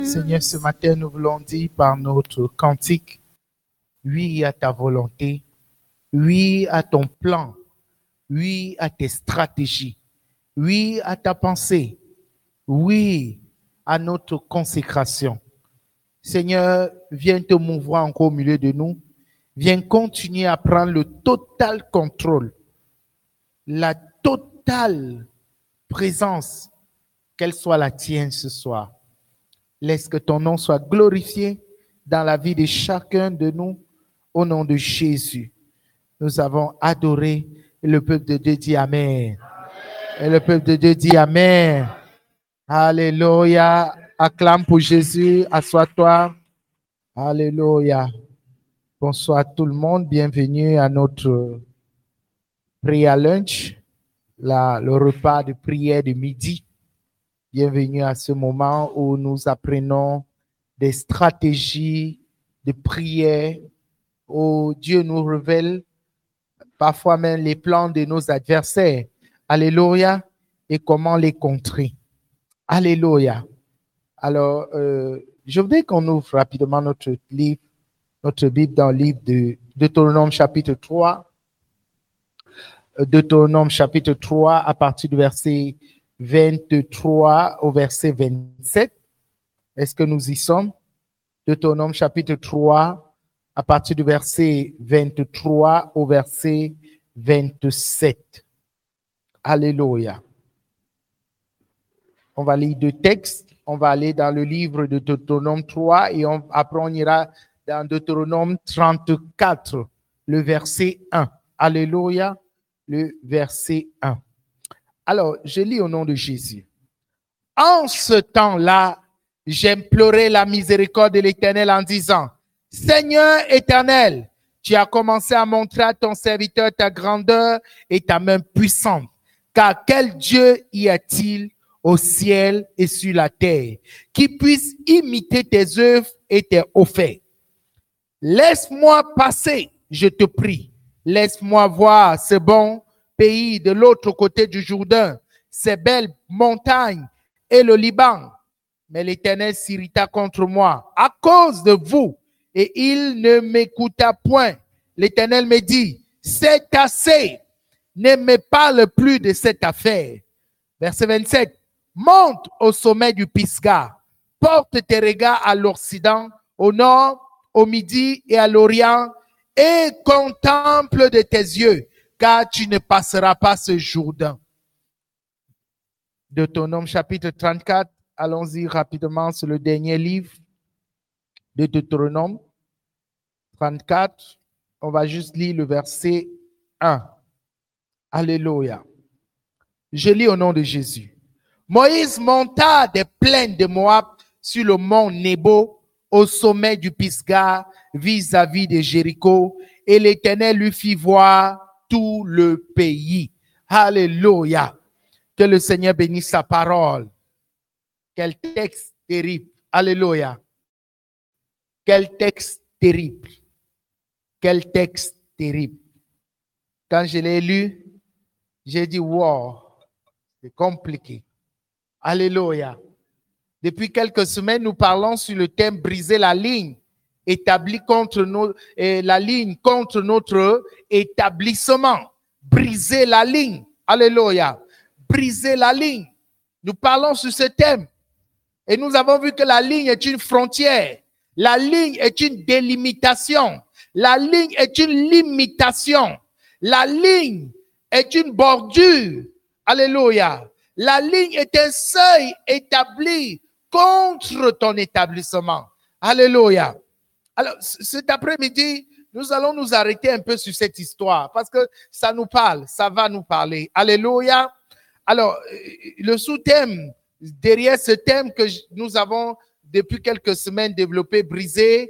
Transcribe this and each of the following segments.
Seigneur, ce matin, nous voulons dire par notre cantique, oui à ta volonté, oui à ton plan, oui à tes stratégies, oui à ta pensée, oui à notre consécration. Seigneur, viens te mouvoir encore au milieu de nous, viens continuer à prendre le total contrôle, la totale présence, qu'elle soit la tienne ce soir. Laisse que ton nom soit glorifié dans la vie de chacun de nous au nom de Jésus. Nous avons adoré et le peuple de Dieu dit Amen. Et le peuple de Dieu dit Amen. Alléluia. Acclame pour Jésus. Assois-toi. Alléluia. Bonsoir tout le monde. Bienvenue à notre prière lunch, le repas de prière de midi. Bienvenue à ce moment où nous apprenons des stratégies de prière, où Dieu nous révèle parfois même les plans de nos adversaires. Alléluia. Et comment les contrer. Alléluia. Alors, je voudrais qu'on ouvre rapidement notre livre, notre Bible dans le livre de Deutéronome chapitre 3. Deutéronome chapitre 3 à partir du verset 23 au verset 27. Est-ce que nous y sommes? Deutéronome chapitre 3 à partir du verset 23 au verset 27. Alléluia. On va lire deux textes. On va aller dans le livre de Deutéronome 3 et après on ira dans Deutéronome 34, le verset 1. Alléluia, le verset 1. Alors, je lis au nom de Jésus. En ce temps-là, j'implorai la miséricorde de l'Éternel en disant, Seigneur éternel, tu as commencé à montrer à ton serviteur ta grandeur et ta main puissante. Car quel Dieu y a-t-il au ciel et sur la terre qui puisse imiter tes œuvres et tes hauts faits? Laisse-moi passer, je te prie. Laisse-moi voir ce bon pays de l'autre côté du Jourdain, ces belles montagnes et le Liban. Mais l'Éternel s'irrita contre moi à cause de vous et il ne m'écouta point. L'Éternel me dit, c'est assez, ne me parle plus de cette affaire. Verset 27, monte au sommet du Pisga, porte tes regards à l'Occident, au nord, au midi et à l'Orient et contemple de tes yeux, car tu ne passeras pas ce Jourdain. Deutéronome chapitre 34, allons-y rapidement sur le dernier livre de Deutéronome 34. On va juste lire le verset 1. Alléluia. Je lis au nom de Jésus. Moïse monta des plaines de Moab sur le mont Nebo, au sommet du Pisga, vis-à-vis de Jéricho, et l'Éternel lui fit voir tout le pays. Alléluia. Que le Seigneur bénisse sa parole. Quel texte terrible. Alléluia. Quel texte terrible. Quel texte terrible. Quand je l'ai lu, j'ai dit, wow, c'est compliqué. Alléluia. Depuis quelques semaines, nous parlons sur le thème briser la ligne établie contre la ligne contre notre établissement. Briser la ligne. Alléluia. Briser la ligne. Nous parlons sur ce thème. Et nous avons vu que la ligne est une frontière. La ligne est une délimitation. La ligne est une limitation. La ligne est une bordure. Alléluia. La ligne est un seuil établi contre ton établissement. Alléluia. Alors, cet après-midi, nous allons nous arrêter un peu sur cette histoire parce que ça nous parle, ça va nous parler. Alléluia. Alors, le sous-thème derrière ce thème que nous avons depuis quelques semaines développé, briser,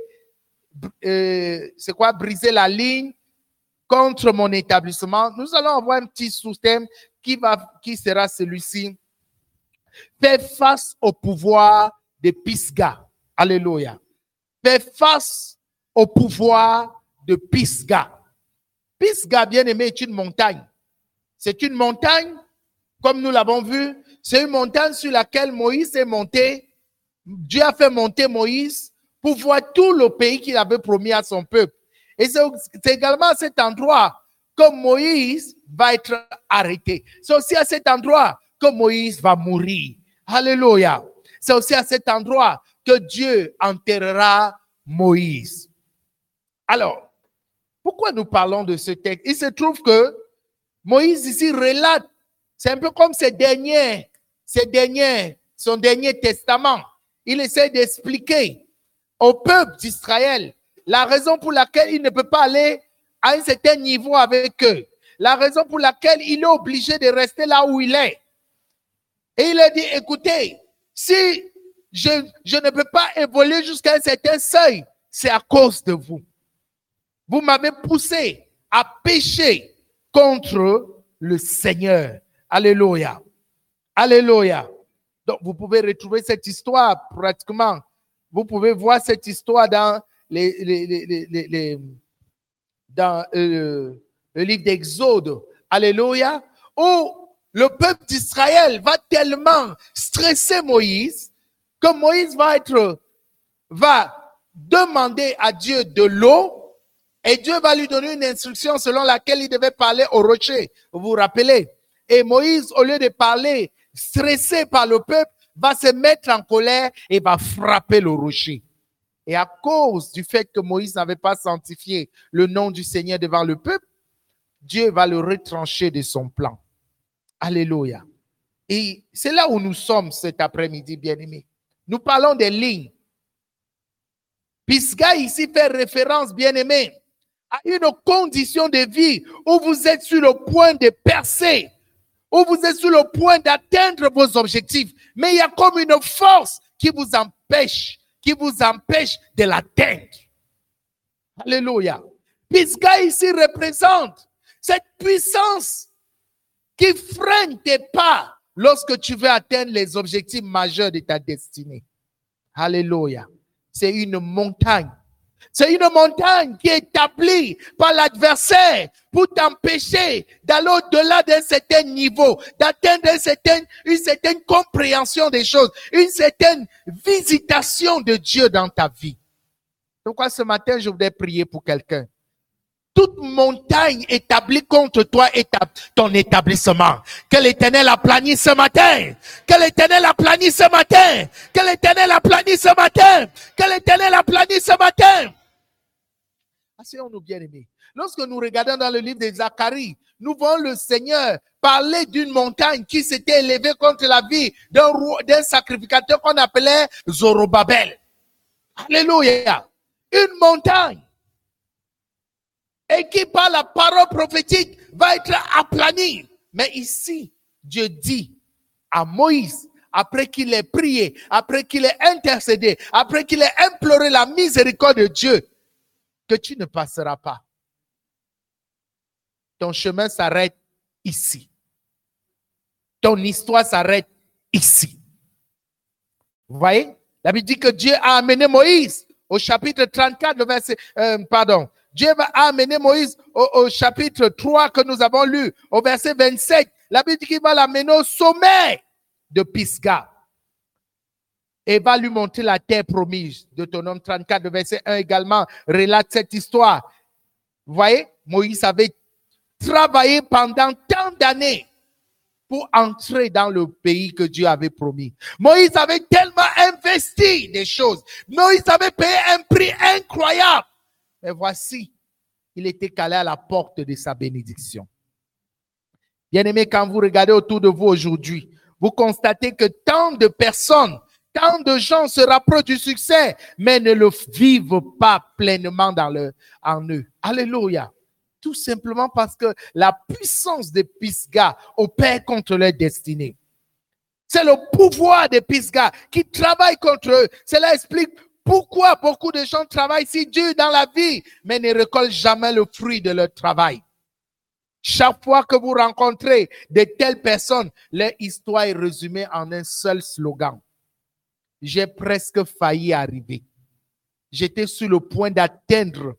c'est quoi? Briser la ligne contre mon établissement. Nous allons avoir un petit sous-thème qui sera celui-ci. Fais face au pouvoir de Pisga. Alléluia. Fais face au pouvoir de Pisga. Pisga, bien aimé, est une montagne. C'est une montagne, comme nous l'avons vu, c'est une montagne sur laquelle Moïse est monté Dieu a fait monter Moïse pour voir tout le pays qu'il avait promis à son peuple. Et c'est également à cet endroit que Moïse va être arrêté. C'est aussi à cet endroit que Moïse va mourir. Alléluia. C'est aussi à cet endroit que Dieu enterrera Moïse. Alors, pourquoi nous parlons de ce texte? Il se trouve que Moïse ici relate, c'est un peu comme son dernier testament. Il essaie d'expliquer au peuple d'Israël la raison pour laquelle il ne peut pas aller à un certain niveau avec eux. La raison pour laquelle il est obligé de rester là où il est. Et il a dit, écoutez, si je ne peux pas évoluer jusqu'à un certain seuil, c'est à cause de vous. Vous m'avez poussé à pécher contre le Seigneur. Alléluia. Alléluia. Donc, vous pouvez retrouver cette histoire pratiquement. Vous pouvez voir cette histoire dans le livre d'Exode. Alléluia. Où le peuple d'Israël va tellement stresser Moïse que Moïse va demander à Dieu de l'eau et Dieu va lui donner une instruction selon laquelle il devait parler au rocher. Vous vous rappelez? Et Moïse, au lieu de parler stressé par le peuple, va se mettre en colère et va frapper le rocher. Et à cause du fait que Moïse n'avait pas sanctifié le nom du Seigneur devant le peuple, Dieu va le retrancher de son plan. Alléluia. Et c'est là où nous sommes cet après-midi, bien-aimés. Nous parlons des lignes. Pisga ici fait référence, bien-aimés, à une condition de vie où vous êtes sur le point de percer, où vous êtes sur le point d'atteindre vos objectifs. Mais il y a comme une force qui vous empêche de l'atteindre. Alléluia. Pisga ici représente cette puissance qui freine tes pas lorsque tu veux atteindre les objectifs majeurs de ta destinée. Alléluia. C'est une montagne. C'est une montagne qui est établie par l'adversaire pour t'empêcher d'aller au-delà d'un certain niveau, d'atteindre une certaine compréhension des choses, une certaine visitation de Dieu dans ta vie. Pourquoi ce matin, je voudrais prier pour quelqu'un. Toute montagne établie contre toi et ton établissement. Que l'Éternel aplanisse ce matin. Que l'Éternel aplanisse ce matin. Que l'Éternel aplanisse ce matin. Que l'Éternel aplanisse ce matin. Asseyons-nous bien aimés. Lorsque nous regardons dans le livre de Zacharie, nous voyons le Seigneur parler d'une montagne qui s'était élevée contre la vie d'un sacrificateur qu'on appelait Zorobabel. Alléluia. Une montagne. Et qui par la parole prophétique va être aplanie. Mais ici, Dieu dit à Moïse, après qu'il ait prié, après qu'il ait intercédé, après qu'il ait imploré la miséricorde de Dieu, que tu ne passeras pas. Ton chemin s'arrête ici. Ton histoire s'arrête ici. Vous voyez? La Bible dit que Dieu a amené Moïse au chapitre 34, le verset, Dieu a amené Moïse au chapitre 3 que nous avons lu, au verset 27. La Bible dit qu'il va l'amener au sommet de Pisga. Et va lui montrer la terre promise. Deutéronome 34, le verset 1 également relate cette histoire. Vous voyez, Moïse avait travaillé pendant tant d'années pour entrer dans le pays que Dieu avait promis. Moïse avait tellement investi des choses. Moïse avait payé un prix incroyable. Mais voici, il était calé à la porte de sa bénédiction. Bien-aimés, quand vous regardez autour de vous aujourd'hui, vous constatez que tant de personnes, tant de gens se rapprochent du succès, mais ne le vivent pas pleinement en eux. Alléluia. Tout simplement parce que la puissance de Pisga opère contre leur destinée. C'est le pouvoir de Pisga qui travaille contre eux. Cela explique pourquoi beaucoup de gens travaillent si dur dans la vie, mais ne récoltent jamais le fruit de leur travail. Chaque fois que vous rencontrez de telles personnes, leur histoire est résumée en un seul slogan. J'ai presque failli arriver. J'étais sur le point d'atteindre,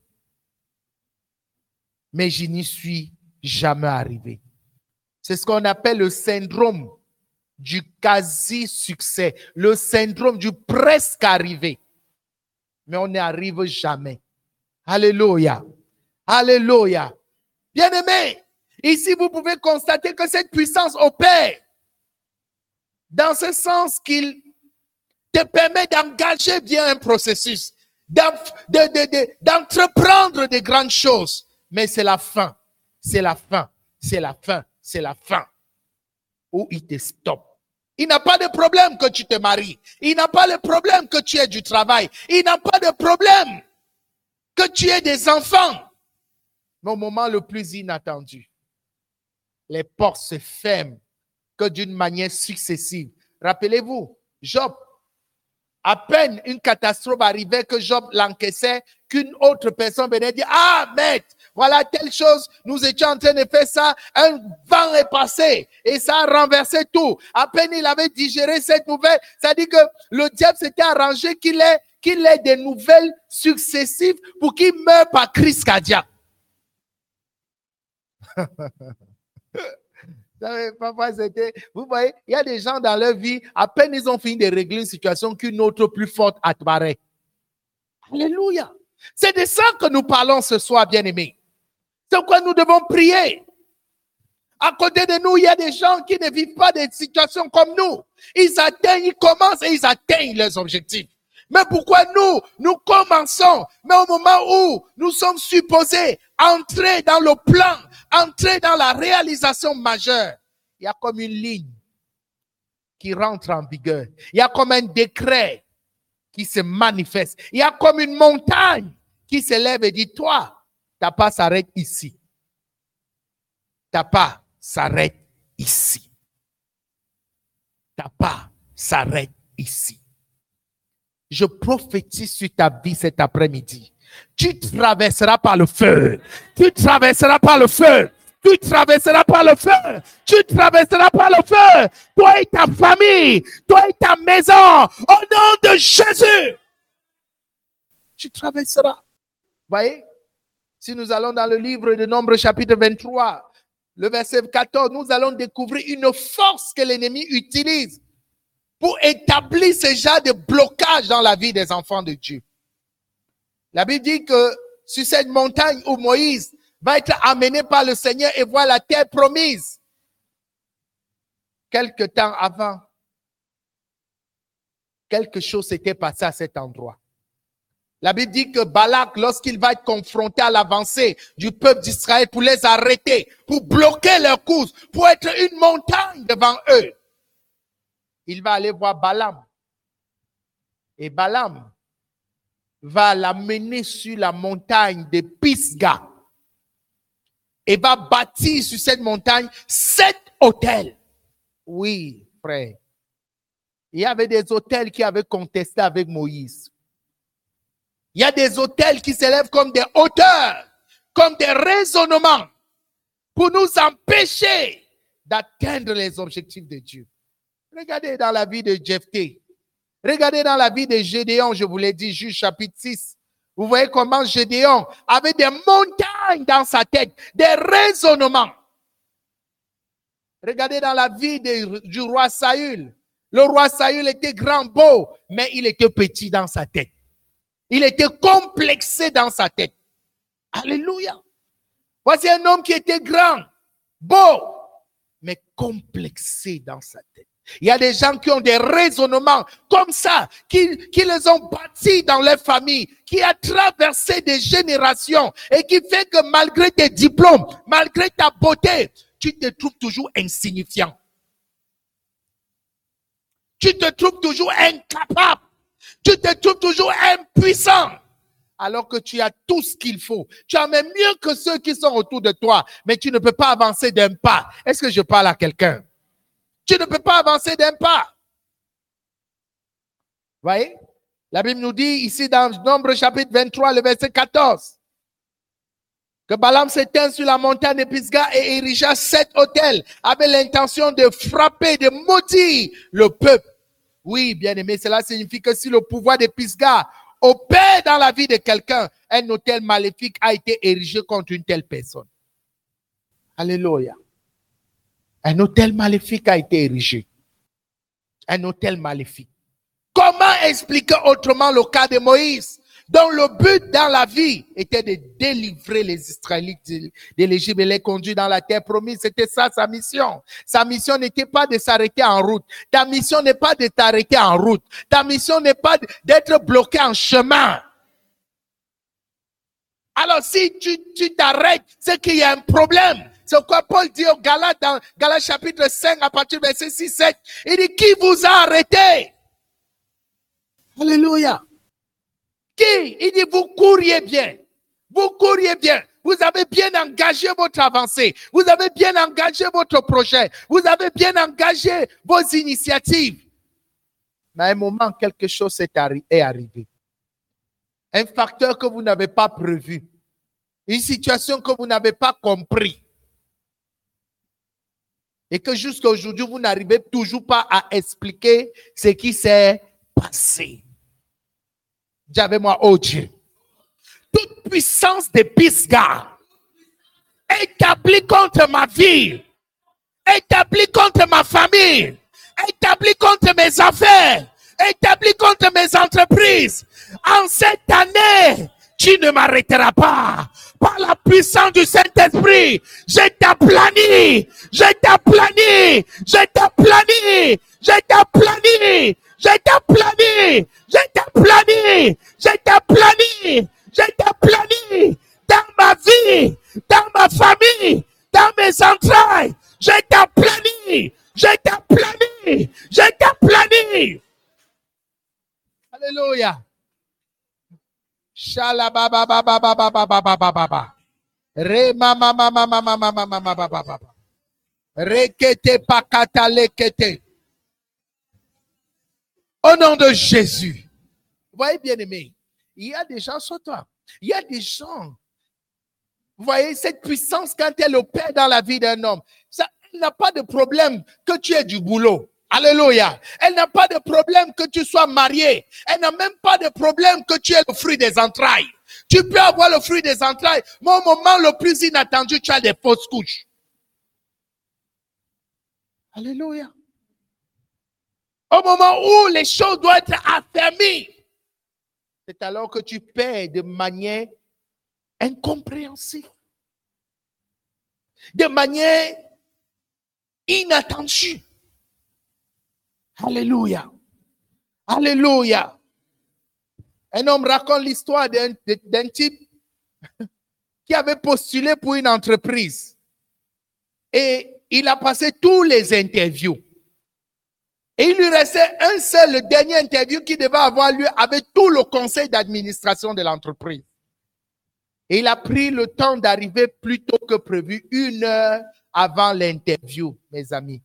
mais je n'y suis jamais arrivé. C'est ce qu'on appelle le syndrome du quasi-succès, le syndrome du presque arrivé. Mais on n'y arrive jamais. Alléluia. Alléluia. Bien-aimé, ici vous pouvez constater que cette puissance opère dans ce sens qu'il te permet d'engager bien un processus, d'entreprendre de grandes choses. Mais c'est la fin, c'est la fin, c'est la fin, c'est la fin où il te stoppe. Il n'a pas de problème que tu te maries. Il n'a pas de problème que tu aies du travail. Il n'a pas de problème que tu aies des enfants. Mais au moment le plus inattendu, les portes se ferment que d'une manière successive. Rappelez-vous, Job, à peine une catastrophe arrivait que Job l'encaissait, qu'une autre personne venait dire, ah, maître, voilà telle chose, nous étions en train de faire ça, un vent est passé et ça a renversé tout. À peine il avait digéré cette nouvelle, ça dit que le diable s'était arrangé qu'il ait des nouvelles successives pour qu'il meure par crise cardiaque. Parfois, vous voyez, il y a des gens dans leur vie, à peine ils ont fini de régler une situation qu'une autre plus forte apparaît. Alléluia. C'est de ça que nous parlons ce soir, bien-aimés. C'est pourquoi nous devons prier. À côté de nous, il y a des gens qui ne vivent pas des situations comme nous. Ils commencent et ils atteignent leurs objectifs. Mais pourquoi nous commençons, mais au moment où nous sommes supposés entrer dans le plan, entrer dans la réalisation majeure, il y a comme une ligne qui rentre en vigueur. Il y a comme un décret qui se manifeste. Il y a comme une montagne qui s'élève et dit, toi, ta pas s'arrête ici. Ta pas s'arrête ici. Ta pas s'arrête ici. Je prophétise sur ta vie cet après-midi. Tu traverseras par le feu. Tu traverseras par le feu. Tu traverseras par le feu. Tu traverseras par le feu. Toi et ta famille. Toi et ta maison. Au nom de Jésus. Tu traverseras. Voyez? Si nous allons dans le livre de Nombres chapitre 23, le verset 14, nous allons découvrir une force que l'ennemi utilise pour établir ce genre de blocage dans la vie des enfants de Dieu. La Bible dit que sur cette montagne où Moïse va être amené par le Seigneur et voir la terre promise, quelque temps avant, quelque chose s'était passé à cet endroit. La Bible dit que Balak, lorsqu'il va être confronté à l'avancée du peuple d'Israël pour les arrêter, pour bloquer leur course, pour être une montagne devant eux, il va aller voir Balaam. Et Balaam va l'amener sur la montagne de Pisga. Et va bâtir sur cette montagne 7 hôtels. Oui, frère. Il y avait des hôtels qui avaient contesté avec Moïse. Il y a des hôtels qui s'élèvent comme des hauteurs, comme des raisonnements pour nous empêcher d'atteindre les objectifs de Dieu. Regardez dans la vie de Jephthé. Regardez dans la vie de Gédéon, je vous l'ai dit, Juge chapitre 6. Vous voyez comment Gédéon avait des montagnes dans sa tête, des raisonnements. Regardez dans la vie du roi Saül. Le roi Saül était grand, beau, mais il était petit dans sa tête. Il était complexé dans sa tête. Alléluia. Voici un homme qui était grand, beau, mais complexé dans sa tête. Il y a des gens qui ont des raisonnements comme ça, qui les ont bâtis dans leur famille, qui a traversé des générations et qui fait que malgré tes diplômes, malgré ta beauté, tu te trouves toujours insignifiant. Tu te trouves toujours incapable. Tu te trouves toujours impuissant. Alors que tu as tout ce qu'il faut. Tu as même mieux que ceux qui sont autour de toi. Mais tu ne peux pas avancer d'un pas. Est-ce que je parle à quelqu'un? Tu ne peux pas avancer d'un pas. Voyez? La Bible nous dit ici dans Nombre chapitre 23, le verset 14. Que Balaam s'éteint sur la montagne de Pisga et érigea 7 hôtels avec l'intention de frapper, de maudire le peuple. Oui, bien aimé, cela signifie que si le pouvoir de Pisga opère dans la vie de quelqu'un, un hôtel maléfique a été érigé contre une telle personne. Alléluia. Un hôtel maléfique a été érigé. Un autel maléfique. Comment expliquer autrement le cas de Moïse, dont le but dans la vie était de délivrer les Israélites de l'Égypte et les conduire dans la terre promise? C'était ça sa mission. Sa mission n'était pas de s'arrêter en route. Ta mission n'est pas de t'arrêter en route. Ta mission n'est pas d'être bloqué en chemin. Alors si tu t'arrêtes, c'est qu'il y a un problème. C'est quoi Paul dit aux Galates dans Galates chapitre 5 à partir du verset 6-7. Il dit, qui vous a arrêté? Alléluia. Qui? Il dit, vous couriez bien. Vous couriez bien. Vous avez bien engagé votre avancée. Vous avez bien engagé votre projet. Vous avez bien engagé vos initiatives. Mais à un moment, quelque chose est arrivé. Un facteur que vous n'avez pas prévu. Une situation que vous n'avez pas compris. Et que jusqu'à aujourd'hui, vous n'arrivez toujours pas à expliquer ce qui s'est passé. Dis avec moi, oh Dieu, toute puissance de Pisgah établie contre ma vie, établie contre ma famille, établie contre mes affaires, établie contre mes entreprises, en cette année, tu ne m'arrêteras pas. Par la puissance du Saint-Esprit, je t'aplanis, je t'aplanis, je t'aplanis, je t'aplanis, je t'aplanis, je t'aplanis, je t'aplanis, je t'aplanis dans ma vie, dans ma famille, dans mes entrailles. Je t'aplanis, je t'aplanis, je t'aplanis. Alléluia. Shalababababababababababa. Re mama mama mama mama mama baba. Rekete pakata lekete. Au nom de Jésus. Vous voyez, bien aimé, il y a des gens sur toi. Il y a des gens. Vous voyez, cette puissance, quand elle opère dans la vie d'un homme, ça, elle n'a pas de problème que tu aies du boulot. Alléluia. Elle n'a pas de problème que tu sois marié. Elle n'a même pas de problème que tu aies le fruit des entrailles. Tu peux avoir le fruit des entrailles, mais au moment le plus inattendu, tu as des fausses couches. Alléluia. Au moment où les choses doivent être affermies, c'est alors que tu perds de manière incompréhensible, de manière inattendue. Alléluia. Alléluia. Un homme raconte l'histoire d'un type qui avait postulé pour une entreprise. Et il a passé tous les interviews. Et il lui restait un seul, le dernier interview qui devait avoir lieu avec tout le conseil d'administration de l'entreprise. Et il a pris le temps d'arriver plus tôt que prévu, 1 heure avant l'interview, mes amis.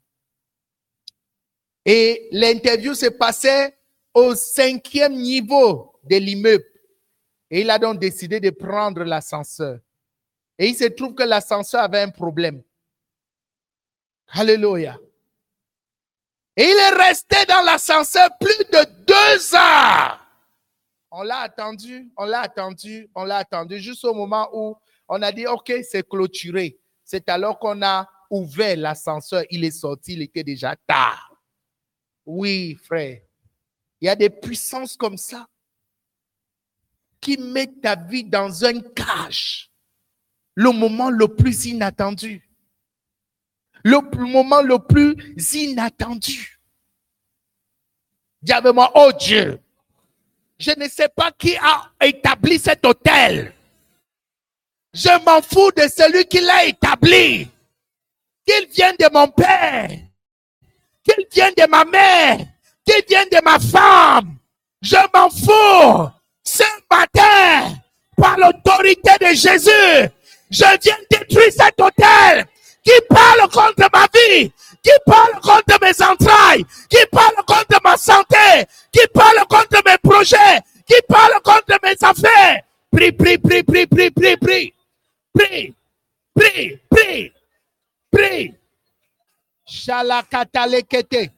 Et l'interview se passait au 5e niveau de l'immeuble. Et il a donc décidé de prendre l'ascenseur. Et il se trouve que l'ascenseur avait un problème. Alléluia. Et il est resté dans l'ascenseur plus de 2 heures. On l'a attendu, on l'a attendu, on l'a attendu jusqu'au moment où on a dit, OK, c'est clôturé. C'est alors qu'on a ouvert l'ascenseur. Il est sorti, il était déjà tard. Oui, frère. Il y a des puissances comme ça qui mettent ta vie dans un cage. Le moment le plus inattendu. Le moment le plus inattendu. Dis avec moi, oh Dieu, je ne sais pas qui a établi cet hôtel. Je m'en fous de celui qui l'a établi. Qu'il vienne de mon père, qu'il vienne de ma mère, qu'il vienne de ma femme. Je m'en fous. Ce matin, par l'autorité de Jésus, je viens détruire cet hôtel qui parle contre ma vie, qui parle contre mes entrailles, qui parle contre ma santé, qui parle contre mes projets, qui parle contre mes affaires. Prie, prie, prie, prie, prie, prie, prie. Prie, prie, prie, prie. Shalakatalekete.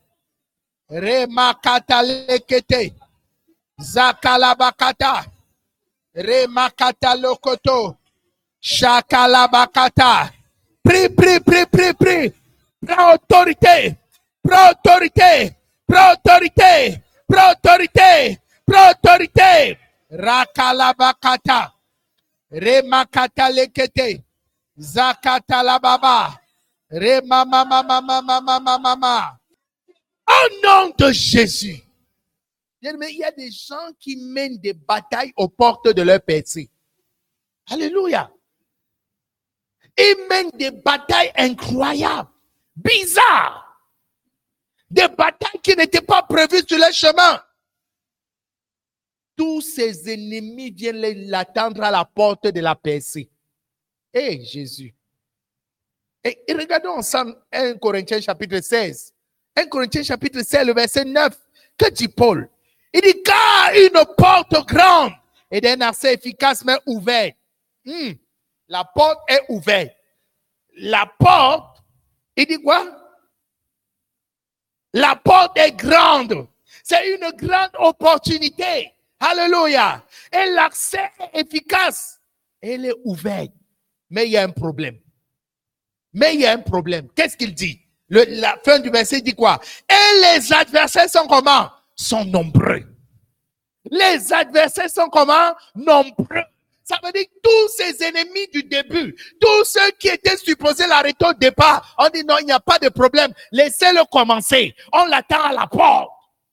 Remakatalekete. Zakalabakata. Remakatalokoto. Shakalabakata. Prie, prie, prie, prie, prie. Prends autorité. Prends autorité. Prends autorité. Prends autorité. Prends autorité. Rakalabakata. Remakata lekete. Zakata la baba. Remamamamamamamamama. Au nom de Jésus. Mais il y a des gens qui mènent des batailles aux portes de leur péché. Alléluia. Ils mènent des batailles incroyables, bizarres. Des batailles qui n'étaient pas prévues sur le chemin. Tous ses ennemis viennent l'attendre à la porte de la péché. Eh Jésus. Et regardons ensemble 1 Corinthiens chapitre 16. 1 Corinthiens chapitre 16, le verset 9. Que dit Paul? Il dit, car une porte grande et d'un accès efficace mais ouverte. La porte est ouverte. La porte, il dit quoi? La porte est grande. C'est une grande opportunité. Alléluia. Et l'accès est efficace. Elle est ouverte. Mais il y a un problème. Qu'est-ce qu'il dit? La fin du verset dit quoi? Et les adversaires sont comment? Sont nombreux. Les adversaires sont comment? Nombreux. Ça veut dire que tous ces ennemis du début, tous ceux qui étaient supposés l'arrêter au départ, on dit non, il n'y a pas de problème. Laissez-le commencer. On l'attend à la porte.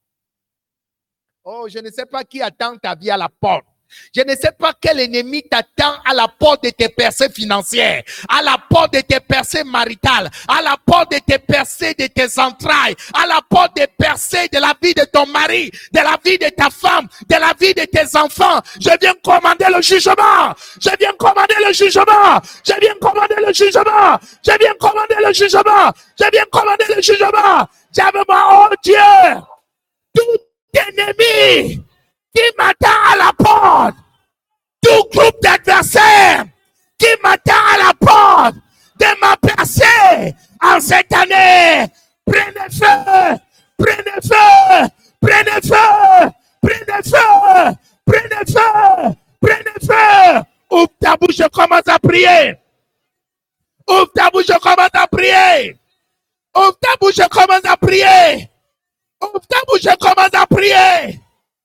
Oh, je ne sais pas qui attend ta vie à la porte. Je ne sais pas quel ennemi t'attend à la porte de tes percées financières, à la porte de tes percées maritales, à la porte de tes percées de tes entrailles, à la porte des percées de la vie de ton mari, de la vie de ta femme, de la vie de tes enfants. Je viens commander le jugement. Je viens commander le jugement. Je viens commander le jugement. Je viens commander le jugement. Je viens commander le jugement. J'avais-moi, oh Dieu, tout ennemi qui m'attend à la porte, tout groupe d'adversaires qui m'attend à la porte de ma percée en cette année, prenez feu, prenez feu, prenez feu, prenez feu, prenez feu, prenez feu. Ouvre ta bouche, je commence à prier. Ouvre ta bouche, je commence à prier. Ouvre ta bouche, je commence à prier. Ouvre ta bouche, je commence à prier.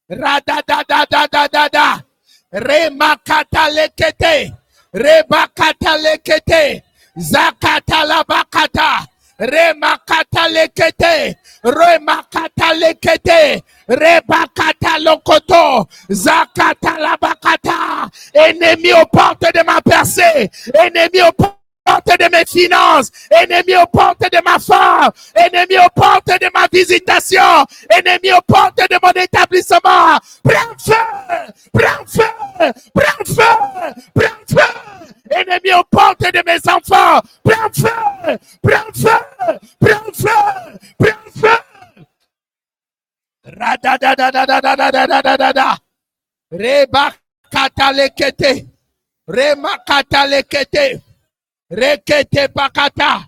Radadadadadada. Remakata lekete. Rebakata lekete. Zakata labakata. Remakata lekete. Remakata lekete. Rebakata lokoto. Zakata labakata. Ennemi aux portes de ma percée. Ennemi aux portes de mes finances, ennemi aux portes de ma femme, ennemi aux portes de ma visitation, ennemi aux portes de mon établissement. Prends feu, prends feu, prends feu, prends feu. Ennemi aux portes de mes enfants. Prends feu, prends feu, prends feu, prends feu. Radadadadadadadadadada. Reba katalekete. Rema katalekete. Rekete pakata.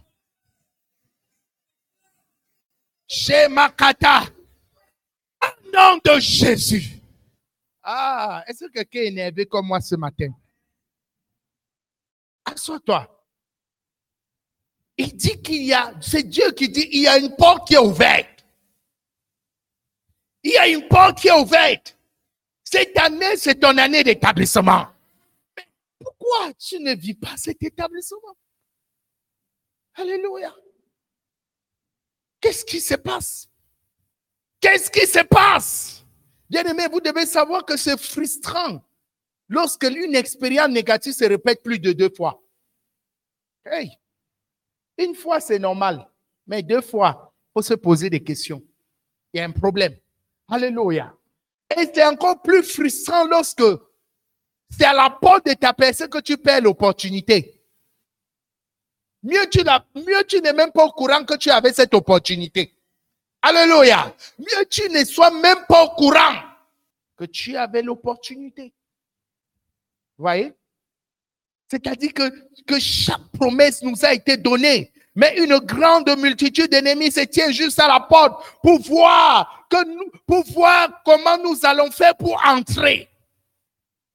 Shemakata. Au nom de Jésus. Ah, est-ce que quelqu'un est énervé comme moi ce matin? Assois-toi. Il dit qu'il y a, c'est Dieu qui dit, il y a une porte qui est ouverte. Il y a une porte qui est ouverte. Cette année, c'est ton année d'établissement. Mais pourquoi tu ne vis pas cet établissement? Alléluia. Qu'est-ce qui se passe? Qu'est-ce qui se passe? Bien-aimé, vous devez savoir que c'est frustrant lorsque une expérience négative se répète plus de 2 fois. Hey, une fois, c'est normal. Mais 2 fois, il faut se poser des questions. Il y a un problème. Alléluia. Et c'est encore plus frustrant lorsque c'est à la porte de ta personne que tu perds l'opportunité. Mieux tu n'es même pas au courant que tu avais cette opportunité. Alléluia. Mieux tu ne sois même pas au courant que tu avais l'opportunité. Vous voyez? C'est-à-dire que chaque promesse nous a été donnée. Mais une grande multitude d'ennemis se tient juste à la porte pour voir comment nous allons faire pour entrer.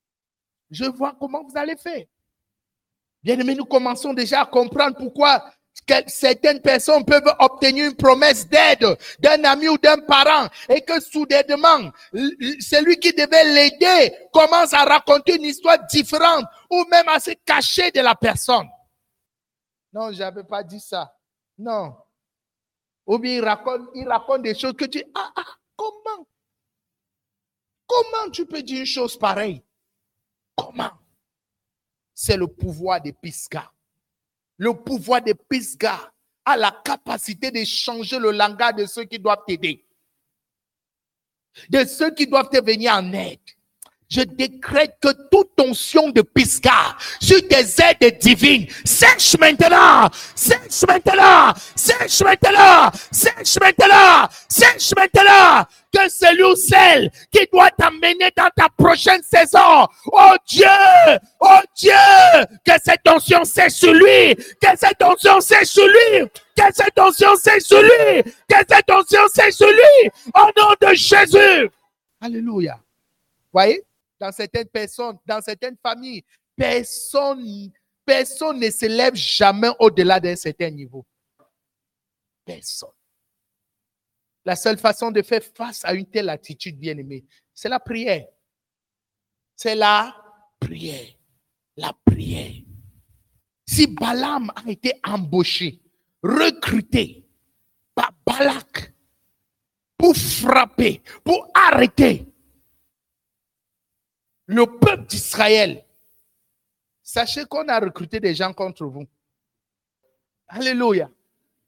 Je vois comment vous allez faire. Bien aimé, nous commençons déjà à comprendre pourquoi certaines personnes peuvent obtenir une promesse d'aide d'un ami ou d'un parent et que soudainement, celui qui devait l'aider commence à raconter une histoire différente ou même à se cacher de la personne. Non, je n'avais pas dit ça. Non. Ou bien il raconte des choses que tu dis, comment tu peux dire une chose pareille? Comment? C'est le pouvoir des Pisgah. Le pouvoir des Pisgah a la capacité de changer le langage de ceux qui doivent t'aider, de ceux qui doivent te venir en aide. Je décrète que toute onction de Pisgah sur des aides divines sèche maintenant, sèche maintenant, sèche maintenant, sèche maintenant, sèche maintenant. Que celui ou celle qui doit t'amener dans ta prochaine saison, oh Dieu, que cette onction sèche sur lui, que cette onction sèche sur lui, que cette onction sèche sur lui, que cette onction sèche sur lui, au nom de Jésus. Alléluia. Voyez? Dans certaines personnes, dans certaines familles, personne ne se lève jamais au-delà d'un certain niveau. Personne. La seule façon de faire face à une telle attitude, bien-aimée, c'est la prière. C'est la prière. La prière. Si Balaam a été embauché, recruté par Balak pour frapper, pour arrêter le peuple d'Israël, sachez qu'on a recruté des gens contre vous. Alléluia.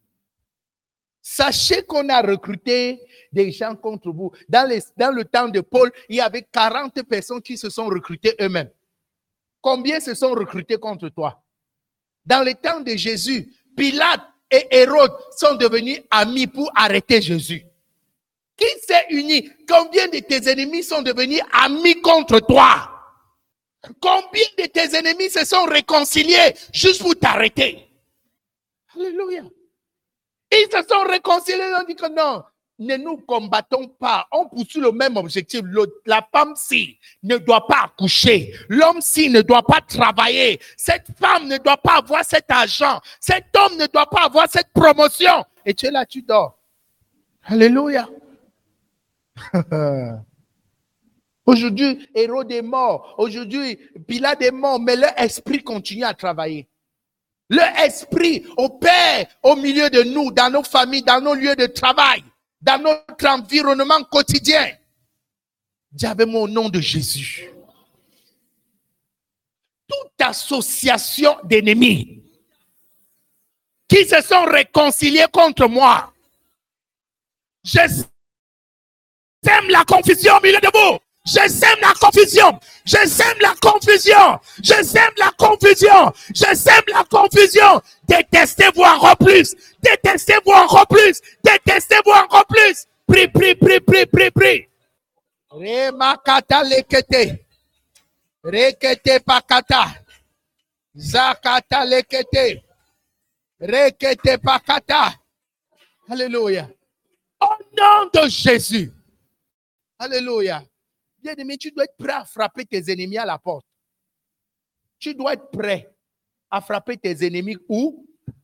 Sachez qu'on a recruté des gens contre vous. Dans le temps de Paul, il y avait 40 personnes qui se sont recrutées eux-mêmes. Combien se sont recrutés contre toi? Dans le temps de Jésus, Pilate et Hérode sont devenus amis pour arrêter Jésus. Qui s'est uni? Combien de tes ennemis sont devenus amis contre toi? Combien de tes ennemis se sont réconciliés juste pour t'arrêter? Alléluia. Ils se sont réconciliés, ils ont dit que non, ne nous combattons pas, on poursuit le même objectif. La femme-ci ne doit pas accoucher, l'homme-ci ne doit pas travailler, cette femme ne doit pas avoir cet argent, cet homme ne doit pas avoir cette promotion. Et tu es là, tu dors. Alléluia. Aujourd'hui, Hérode est mort. Aujourd'hui, Pilate est mort, mais leur esprit continue à travailler. Leur esprit opère au milieu de nous, dans nos familles, dans nos lieux de travail, dans notre environnement quotidien. Dis avec moi au nom de Jésus. Toute association d'ennemis qui se sont réconciliés contre moi, je sème la confusion au milieu de vous. Je sème la confusion. Je sème la confusion. Je sème la confusion. Je sème la confusion. Détestez-vous encore plus. Détestez-vous encore plus. Détestez-vous encore plus. Prie, prie, prie, prie, prie, prie. Remakata lekete. Rekete pakata. Zakata lekete. Rekete pakata. Alléluia. Au nom de Jésus. Alléluia. Bien-aimé, tu dois être prêt à frapper tes ennemis à la porte. Tu dois être prêt à frapper tes ennemis où?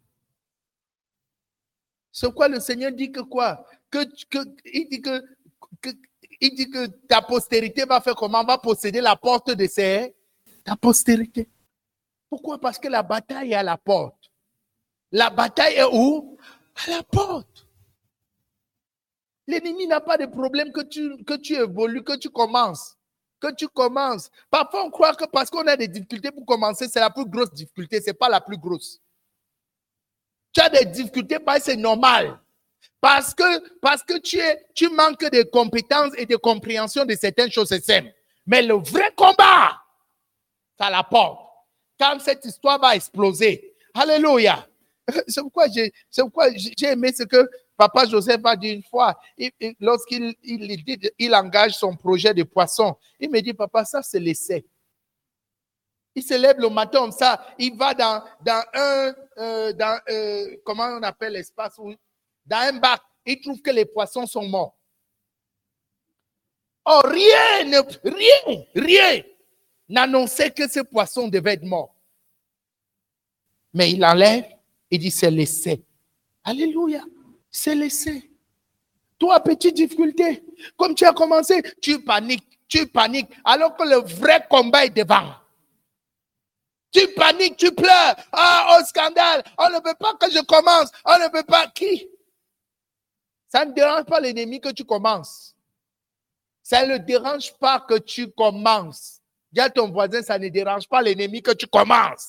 C'est quoi le Seigneur dit que quoi? Il dit que ta postérité va faire comment? Va posséder la porte de ta postérité. Pourquoi? Parce que la bataille est à la porte. La bataille est où? À la porte. L'ennemi n'a pas de problème que tu évolues, que tu commences. Parfois, on croit que parce qu'on a des difficultés pour commencer, c'est la plus grosse difficulté. Ce n'est pas la plus grosse. Tu as des difficultés parce que c'est normal. Parce que tu manques de compétences et de compréhension de certaines choses, c'est simple. Mais le vrai combat, c'est à la porte. Quand cette histoire va exploser. Alléluia. C'est pourquoi j'ai aimé ce que Papa Joseph a dit une fois, lorsqu'il engage son projet de poisson, il me dit, papa, ça c'est l'essai. Il se lève le matin comme ça, il va dans comment on appelle l'espace, dans un bac, il trouve que les poissons sont morts. Oh, rien n'annonçait que ce poisson devait être mort. Mais il enlève, Il dit, c'est l'essai. Alléluia. C'est l'essai. Toi, petite difficulté, comme tu as commencé, tu paniques, alors que le vrai combat est devant. Tu paniques, tu pleures. Ah, au scandale, on ne veut pas que je commence, on ne veut pas. Qui? Ça ne dérange pas l'ennemi que tu commences. Ça ne le dérange pas que tu commences. Dis à ton voisin, ça ne dérange pas l'ennemi que tu commences.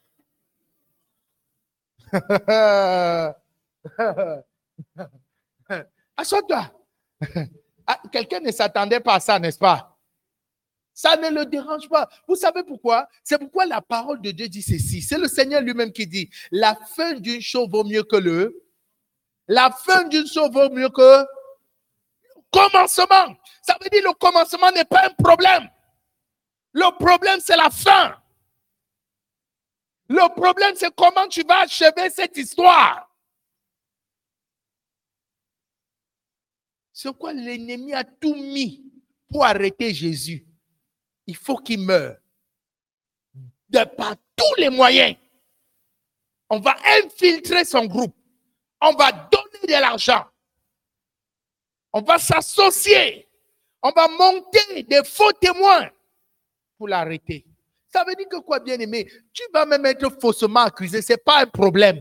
Assois-toi. Quelqu'un ne s'attendait pas à ça, n'est-ce pas? Ça ne le dérange pas. Vous savez pourquoi? C'est pourquoi la parole de Dieu dit ceci. C'est le Seigneur lui-même qui dit, la fin d'une chose vaut mieux que le... La fin d'une chose vaut mieux que le commencement. Ça veut dire le commencement n'est pas un problème. Le problème, c'est la fin. Le problème, c'est comment tu vas achever cette histoire. C'est quoi l'ennemi a tout mis pour arrêter Jésus. Il faut qu'il meure. Par tous les moyens. On va infiltrer son groupe. On va donner de l'argent. On va s'associer. On va monter des faux témoins pour l'arrêter. Ça veut dire que quoi, bien-aimé? Tu vas même être faussement accusé. Ce n'est pas un problème.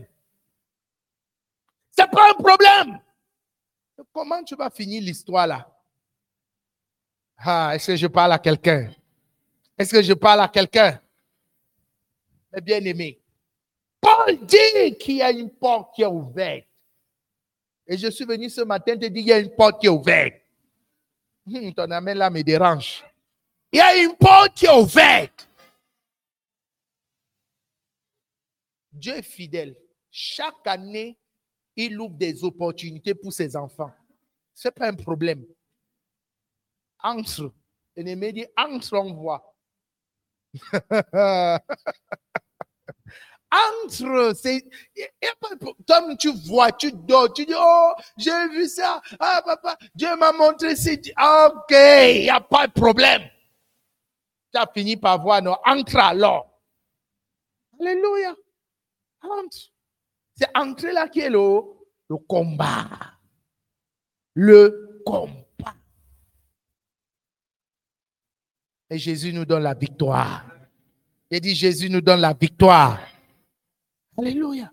Ce n'est pas un problème. Comment tu vas finir l'histoire là? Ah, est-ce que je parle à quelqu'un? Est-ce que je parle à quelqu'un? Mais bien-aimé, Paul dit qu'il y a une porte qui est ouverte. Et je suis venu ce matin te dire qu'il y a une porte qui est ouverte. Ton amen là me dérange. Il y a une porte qui est ouverte. Dieu est fidèle. Chaque année, il ouvre des opportunités pour ses enfants. Ce n'est pas un problème. Entre. L'ennemi dit, entre, on voit. Entre, comme tu vois, tu dors, tu dis, oh, j'ai vu ça, ah papa, Dieu m'a montré ça, ok, il n'y a pas de problème. Tu as fini par voir, non, entre alors. Alléluia. Entre. C'est entrer là qui est le combat. Le combat. Et Jésus nous donne la victoire. J'ai dit, Jésus nous donne la victoire. Alléluia.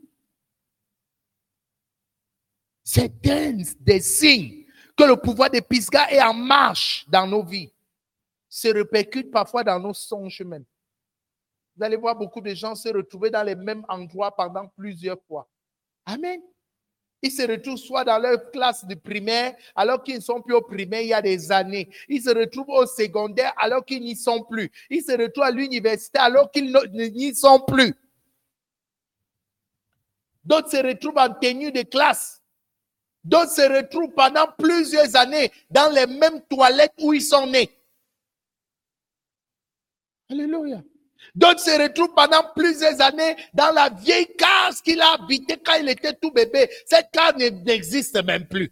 C'est des signes que le pouvoir de Pisgah est en marche dans nos vies. Se répercute parfois dans nos songes même. Vous allez voir beaucoup de gens se retrouver dans les mêmes endroits pendant plusieurs fois. Amen. Ils se retrouvent soit dans leur classe de primaire, alors qu'ils ne sont plus au primaire il y a des années. Ils se retrouvent au secondaire, alors qu'ils n'y sont plus. Ils se retrouvent à l'université, alors qu'ils n'y sont plus. D'autres se retrouvent en tenue de classe. D'autres se retrouvent pendant plusieurs années dans les mêmes toilettes où ils sont nés. Alléluia. D'autres se retrouvent pendant plusieurs années dans la vieille case qu'il a habitée quand il était tout bébé. Cette case n'existe même plus.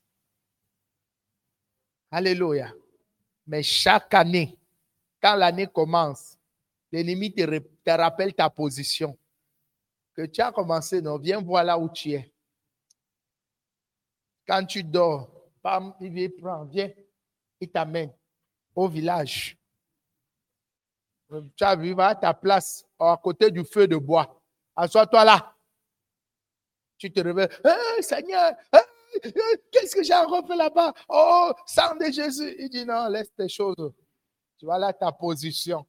Alléluia. Mais chaque année, quand l'année commence, l'ennemi te rappelle ta position. Que tu as commencé, non, viens voir là où tu es. Quand tu dors, bam, il vient prendre, viens, il t'amène au village. Tu as vu, va à ta place, à côté du feu de bois. Assois-toi là. Tu te réveilles. Hey, Seigneur, hey, qu'est-ce que j'ai refait là-bas? Oh, sang de Jésus. Il dit non, laisse tes choses. Tu vois là ta position.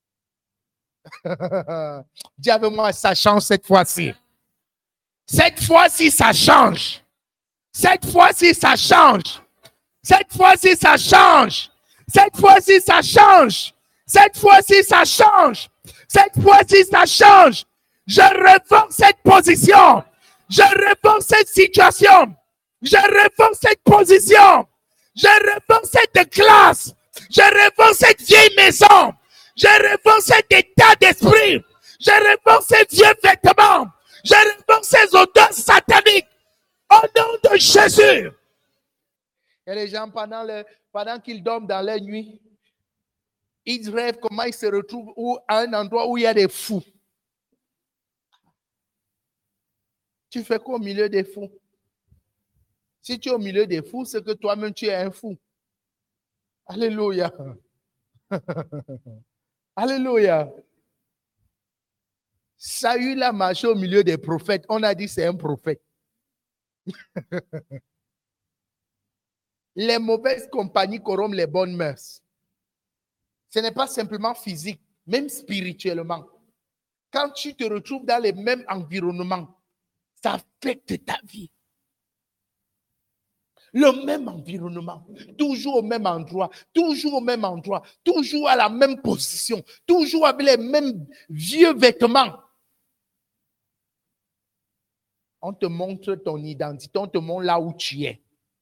Dis avec moi, ça change cette fois-ci. Cette fois-ci, ça change. Cette fois-ci, ça change. Cette fois-ci, ça change. Cette fois-ci, ça change. Cette fois-ci, ça change. Cette fois-ci, ça change. Je révoque cette position. Je révoque cette situation. Je révoque cette position. Je révoque cette classe. Je révoque cette vieille maison. Je révoque cet état d'esprit. Je révoque ces vieux vêtements. Je révoque ces odeurs sataniques. Au nom de Jésus. Et les gens, pendant qu'ils dorment dans la nuit, ils rêvent comment ils se retrouvent à un endroit où il y a des fous. Tu fais quoi au milieu des fous? Si tu es au milieu des fous, c'est que toi-même tu es un fou. Alléluia. Alléluia. Saül a marché au milieu des prophètes. On a dit c'est un prophète. Les mauvaises compagnies corrompent les bonnes mœurs. Ce n'est pas simplement physique, même spirituellement. Quand tu te retrouves dans les mêmes environnements, ça affecte ta vie. Le même environnement, toujours au même endroit, toujours au même endroit, toujours à la même position, toujours avec les mêmes vieux vêtements. On te montre ton identité, on te montre là où tu es.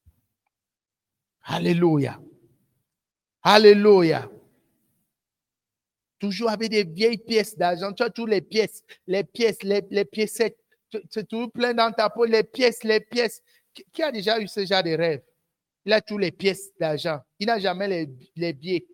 Alléluia. Alléluia. Toujours avec des vieilles pièces d'argent. Tu as toutes les pièces, les piécettes. C'est toujours plein dans ta peau, les pièces. Qui a déjà eu ce genre de rêve? Il a toutes les pièces d'argent. Il n'a jamais les billets.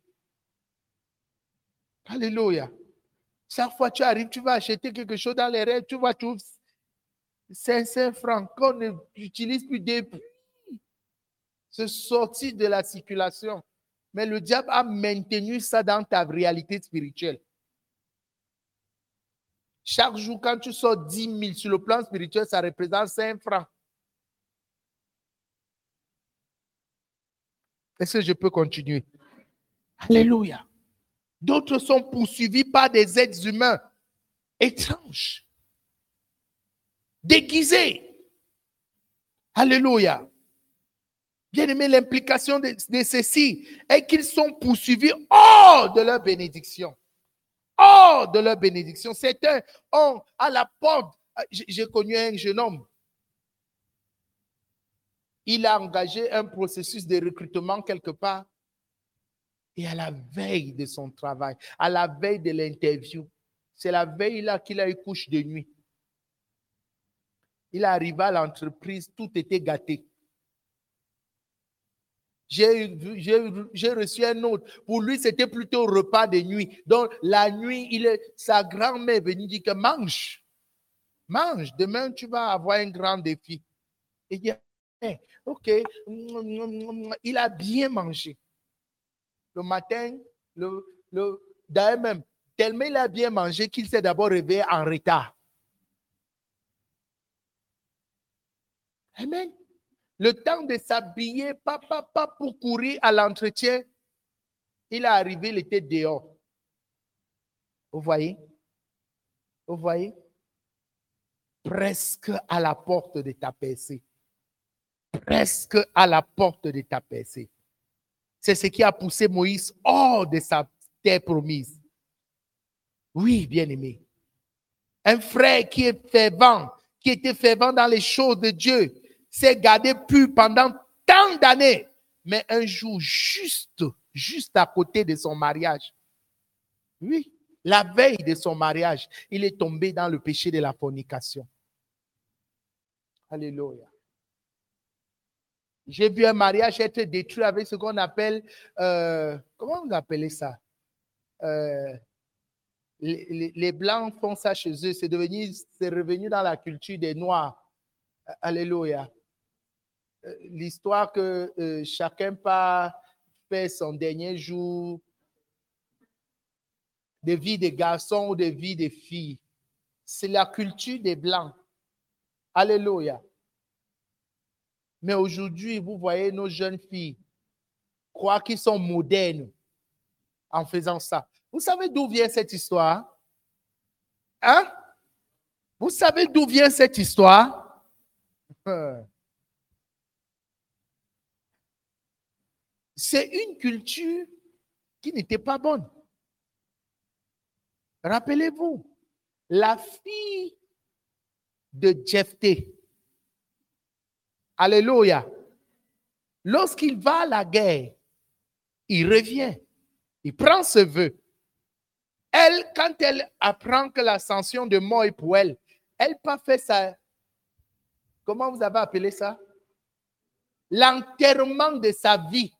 Alléluia. Chaque fois que tu arrives, tu vas acheter quelque chose dans les rêves, tu vas trouver 500 francs qu'on n'utilise plus depuis. C'est sorti de la circulation. Mais le diable a maintenu ça dans ta réalité spirituelle. Chaque jour, quand tu sors 10 000 sur le plan spirituel, ça représente 5 francs. Est-ce que je peux continuer? Alléluia. D'autres sont poursuivis par des êtres humains étranges, déguisés. Alléluia. Bien aimé, l'implication de ceci est qu'ils sont poursuivis hors de leur bénédiction. Hors de leur bénédiction. Certains ont à la porte. J'ai connu un jeune homme. Il a engagé un processus de recrutement quelque part. Et à la veille de son travail, à la veille de l'interview, c'est la veille là qu'il a eu couche de nuit. Il est arrivé à l'entreprise, tout était gâté. J'ai reçu un autre. Pour lui, c'était plutôt repas de nuit. Donc, la nuit, sa grand-mère est venue dire que mange. Mange. Demain, tu vas avoir un grand défi. Il dit, OK. Il a bien mangé. Le matin, d'ailleurs même, tellement il a bien mangé qu'il s'est d'abord réveillé en retard. Amen. Le temps de s'habiller, pas pour courir à l'entretien, il est arrivé, il était dehors. Vous voyez? Vous voyez? Presque à la porte de ta percée. Presque à la porte de ta percée. C'est ce qui a poussé Moïse hors de sa terre promise. Oui, bien-aimé. Un frère qui est fervent, qui était fervent dans les choses de Dieu, s'est gardé pur pendant tant d'années. Mais un jour, juste à côté de son mariage, oui, la veille de son mariage, il est tombé dans le péché de la fornication. Alléluia. J'ai vu un mariage être détruit avec ce qu'on appelle, comment vous appelez ça? Les Blancs font ça chez eux. C'est revenu dans la culture des Noirs. Alléluia. L'histoire que chacun part faire son dernier jour de vie des garçons ou de vie des filles. C'est la culture des Blancs. Alléluia. Mais aujourd'hui, vous voyez nos jeunes filles croient qu'ils sont modernes en faisant ça. Vous savez d'où vient cette histoire? Hein? Vous savez d'où vient cette histoire? C'est une culture qui n'était pas bonne. Rappelez-vous, la fille de Jephthé. Alléluia. Lorsqu'il va à la guerre, il revient. Il prend ce vœu. Elle, quand elle apprend que l'ascension de mort est pour elle, elle n'a pas fait ça. Comment vous avez appelé ça? L'enterrement de sa vie.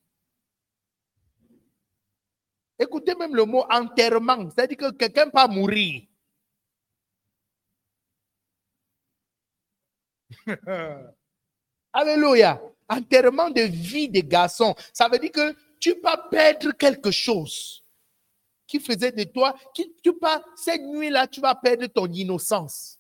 Écoutez même le mot enterrement. C'est-à-dire que quelqu'un peut mourir. Alléluia. Enterrement de vie des garçons. Ça veut dire que tu vas perdre quelque chose qui faisait de toi, cette nuit-là, tu vas perdre ton innocence.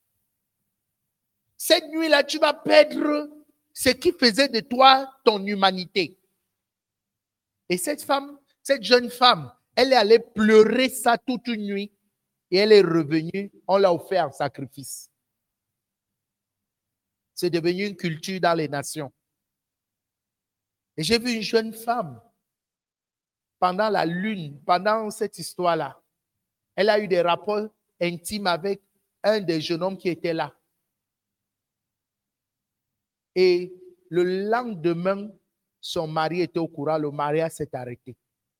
Cette nuit-là, tu vas perdre ce qui faisait de toi ton humanité. Et cette jeune femme, elle est allée pleurer ça toute une nuit et elle est revenue, on l'a offert en sacrifice. C'est devenu une culture dans les nations. Et j'ai vu une jeune femme pendant la lune, pendant cette histoire-là. Elle a eu des rapports intimes avec un des jeunes hommes qui était là. Et le lendemain, son mari était au courant, le mariage s'est arrêté.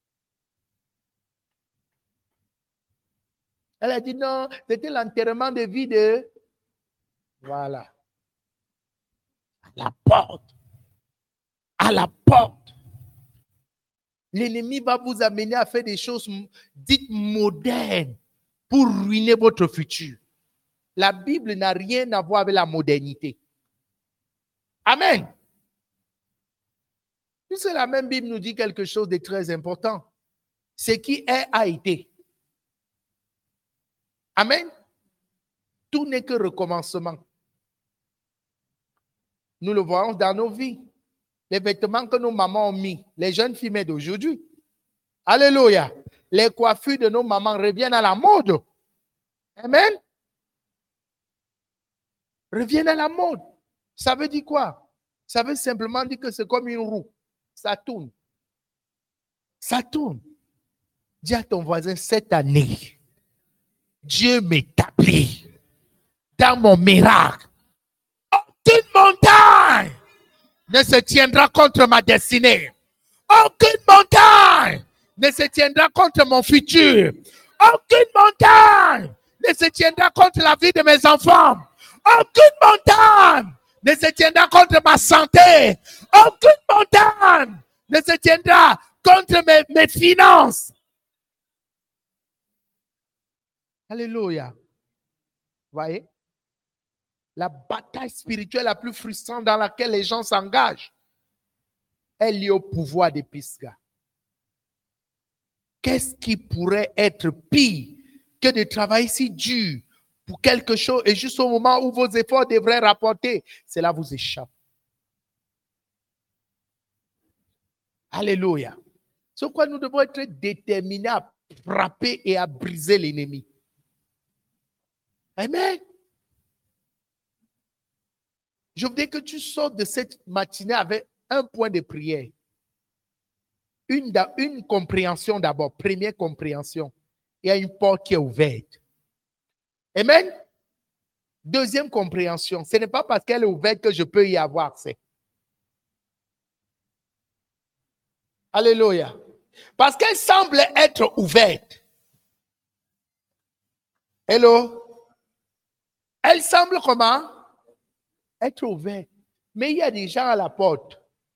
Elle a dit non, c'était l'enterrement de vie de... Voilà. À la porte. À la porte. L'ennemi va vous amener à faire des choses dites modernes pour ruiner votre futur. La Bible n'a rien à voir avec la modernité. Amen. Puisque la même Bible nous dit quelque chose de très important. Ce qui est a été. Amen. Tout n'est que recommencement. Nous le voyons dans nos vies. Les vêtements que nos mamans ont mis, les jeunes filles d'aujourd'hui. Alléluia. Les coiffures de nos mamans reviennent à la mode. Amen. Reviennent à la mode. Ça veut dire quoi? Ça veut simplement dire que c'est comme une roue. Ça tourne. Ça tourne. Dis à ton voisin, cette année, Dieu m'établit dans mon miracle. Aucune montagne ne se tiendra contre ma destinée. Aucune montagne ne se tiendra contre mon futur. Aucune montagne ne se tiendra contre la vie de mes enfants. Aucune montagne ne se tiendra contre ma santé. Aucune montagne ne se tiendra contre mes finances. Alléluia. Voyez? La bataille spirituelle la plus frustrante dans laquelle les gens s'engagent est liée au pouvoir des Pisgah. Qu'est-ce qui pourrait être pire que de travailler si dur pour quelque chose et juste au moment où vos efforts devraient rapporter, cela vous échappe. Alléluia. Sur quoi nous devons être déterminés à frapper et à briser l'ennemi. Amen. Je voudrais que tu sortes de cette matinée avec un point de prière. Une compréhension d'abord, première compréhension. Il y a une porte qui est ouverte. Amen. Deuxième compréhension, ce n'est pas parce qu'elle est ouverte que je peux y avoir accès. Alléluia. Parce qu'elle semble être ouverte. Hello. Elle semble comment? Être ouverte. Mais il y a des gens à la porte.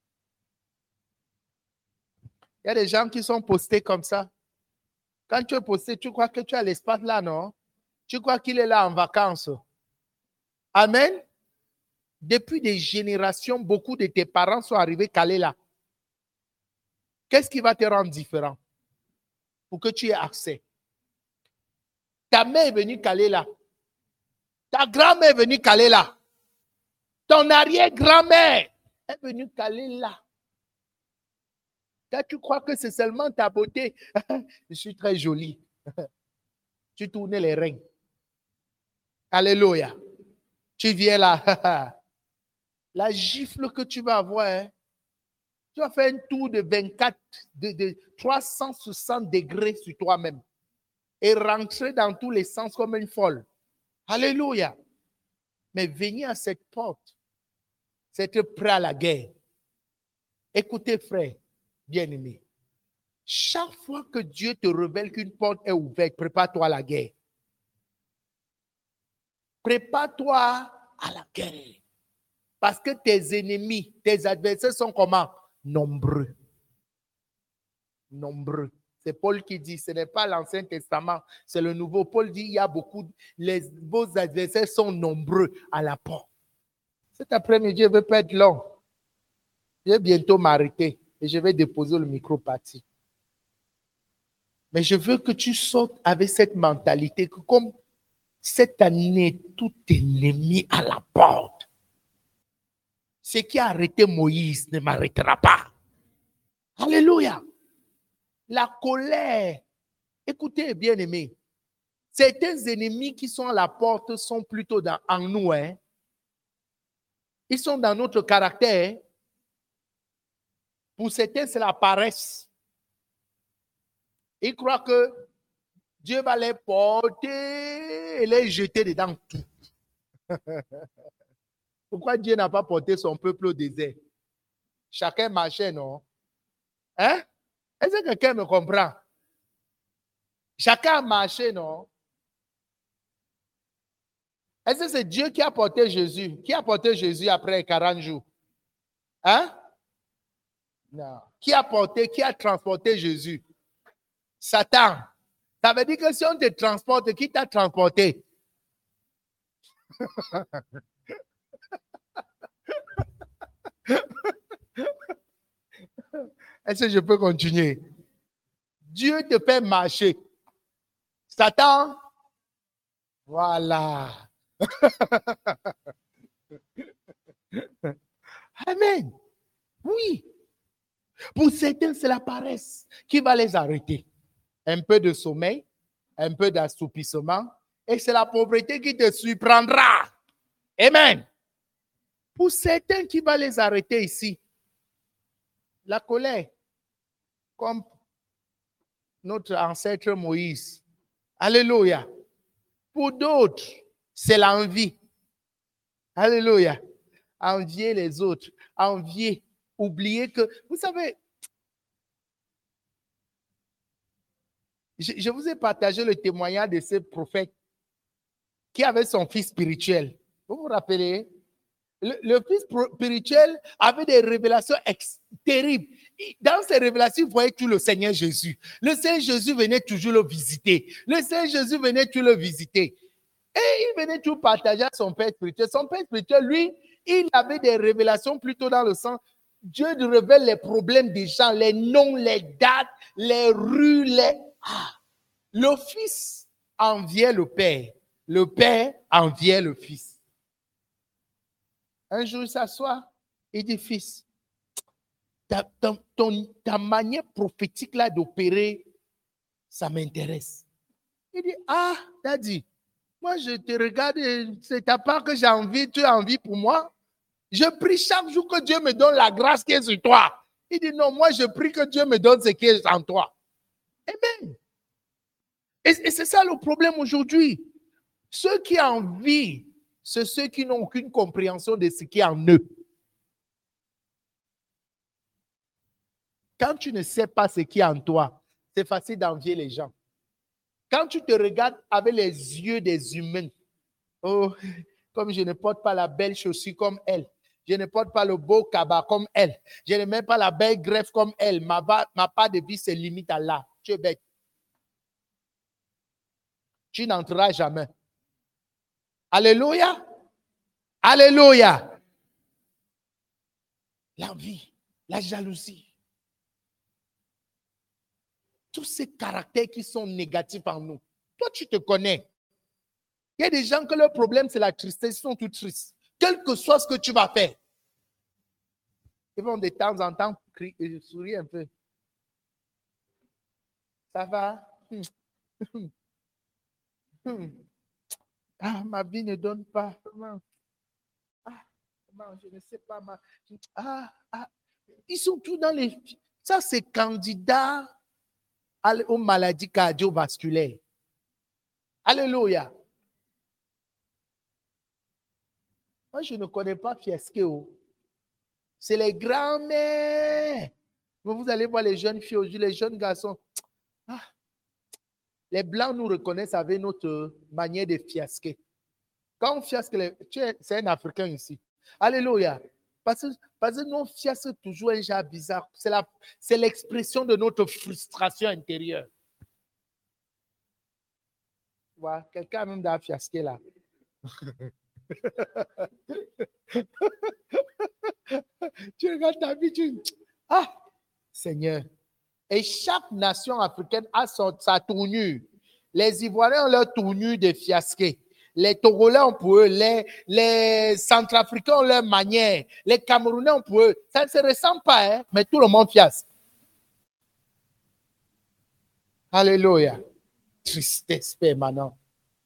Il y a des gens qui sont postés comme ça. Quand tu es posté, tu crois que tu as l'espace là, non? Tu crois qu'il est là en vacances. Amen. Depuis des générations, beaucoup de tes parents sont arrivés calés là. Qu'est-ce qui va te rendre différent pour que tu aies accès? Ta mère est venue caler là. Ta grand-mère est venue caler là. Ton arrière-grand-mère est venue caler là. Quand tu crois que c'est seulement ta beauté, je suis très jolie. Tu tournais les reins. Alléluia. Tu viens là. La gifle que tu vas avoir, hein, tu vas faire un tour de 24, de 360 degrés sur toi-même et rentrer dans tous les sens comme une folle. Alléluia. Mais venir à cette porte, c'est être prêt à la guerre. Écoutez, frère, bien-aimé, chaque fois que Dieu te révèle qu'une porte est ouverte, prépare-toi à la guerre. Prépare-toi à la guerre. Parce que tes ennemis, tes adversaires sont comment? Nombreux. Nombreux. C'est Paul qui dit, ce n'est pas l'Ancien Testament, c'est le Nouveau. Paul dit, il y a beaucoup, vos adversaires sont nombreux à la porte. Cet après-midi, je ne vais pas être long. Je vais bientôt m'arrêter et je vais déposer le micro-parti. Mais je veux que tu sortes avec cette mentalité que comme cette année, tout est mis à la porte. Ce qui a arrêté Moïse ne m'arrêtera pas. Alléluia. La colère. Écoutez, bien-aimés, certains ennemis qui sont à la porte sont plutôt en nous. Hein? Ils sont dans notre caractère. Pour certains, c'est la paresse. Ils croient que Dieu va les porter et les jeter dedans tout. Pourquoi Dieu n'a pas porté son peuple au désert? Chacun marchait, non? Hein? Est-ce que quelqu'un me comprend? Chacun a marché, non? Est-ce que c'est Dieu qui a porté Jésus? Qui a porté Jésus après 40 jours? Hein? Non. Qui a transporté Jésus? Satan. Ça veut dire que si on te transporte, qui t'a transporté? Est-ce que je peux continuer? Dieu te fait marcher. Satan, voilà. Amen. Oui. Pour certains, c'est la paresse qui va les arrêter. Un peu de sommeil, un peu d'assoupissement, et c'est la pauvreté qui te surprendra. Amen. Pour certains qui va les arrêter ici, la colère, comme notre ancêtre Moïse. Alléluia. Pour d'autres, c'est l'envie. Alléluia. Envier les autres, envier, oublier que, vous savez, je vous ai partagé le témoignage de ce prophète qui avait son fils spirituel. Vous vous rappelez? Le fils spirituel avait des révélations terribles. Dans ces révélations, il voyait tout le Seigneur Jésus. Le Seigneur Jésus venait toujours le visiter. Le Seigneur Jésus venait toujours le visiter. Et il venait toujours partager à son père spirituel. Son père spirituel, lui, il avait des révélations plutôt dans le sens. Dieu révèle les problèmes des gens, les noms, les dates, les rues, Le fils enviait le père. Le père enviait le fils. Un jour, il s'assoit, il dit, fils, ta manière prophétique là d'opérer, ça m'intéresse. Il dit, daddy, moi je te regarde, c'est ta part que j'ai envie, tu as envie pour moi. Je prie chaque jour que Dieu me donne la grâce qui est sur toi. Il dit, non, moi je prie que Dieu me donne ce qui est en toi. Amen. Et c'est ça le problème aujourd'hui. Ceux qui envient, c'est ceux qui n'ont aucune compréhension de ce qui est en eux. Quand tu ne sais pas ce qui est en toi, c'est facile d'envier les gens. Quand tu te regardes avec les yeux des humains, oh, comme je ne porte pas la belle chaussure comme elle, je ne porte pas le beau cabas comme elle, je ne mets pas la belle greffe comme elle, ma part de vie se limite à là. Tu es bête. Tu n'entreras jamais. Alléluia. Alléluia. L'envie, la jalousie. Tous ces caractères qui sont négatifs en nous. Toi, tu te connais. Il y a des gens que leur problème, c'est la tristesse. Ils sont tous tristes. Quel que soit ce que tu vas faire. Ils vont de temps en temps sourire un peu. Ça va? Ma vie ne donne pas. Je ne sais pas. Ils sont tous dans les... Ça, c'est candidat aux maladies cardiovasculaires. Alléluia. Moi, je ne connais pas Fiasco. C'est les grands-mères. Vous allez voir les jeunes filles aujourd'hui, les jeunes garçons. Les Blancs nous reconnaissent avec notre manière de fiasquer. Quand on fiasque, c'est un Africain ici. Alléluia. Parce que nous, on fiasque toujours un genre bizarre. C'est l'expression de notre frustration intérieure. Voilà, quelqu'un même dans fiasquer là. Tu regardes ta vie, tu dis, ah, Seigneur. Et chaque nation africaine a sa tournure. Les Ivoiriens ont leur tournure de fiasqué. Les Togolais ont pour eux, les Centrafricains ont leur manière. Les Camerounais ont pour eux. Ça ne se ressemble pas, hein, mais tout le monde fiasque. Alléluia. Tristesse permanente.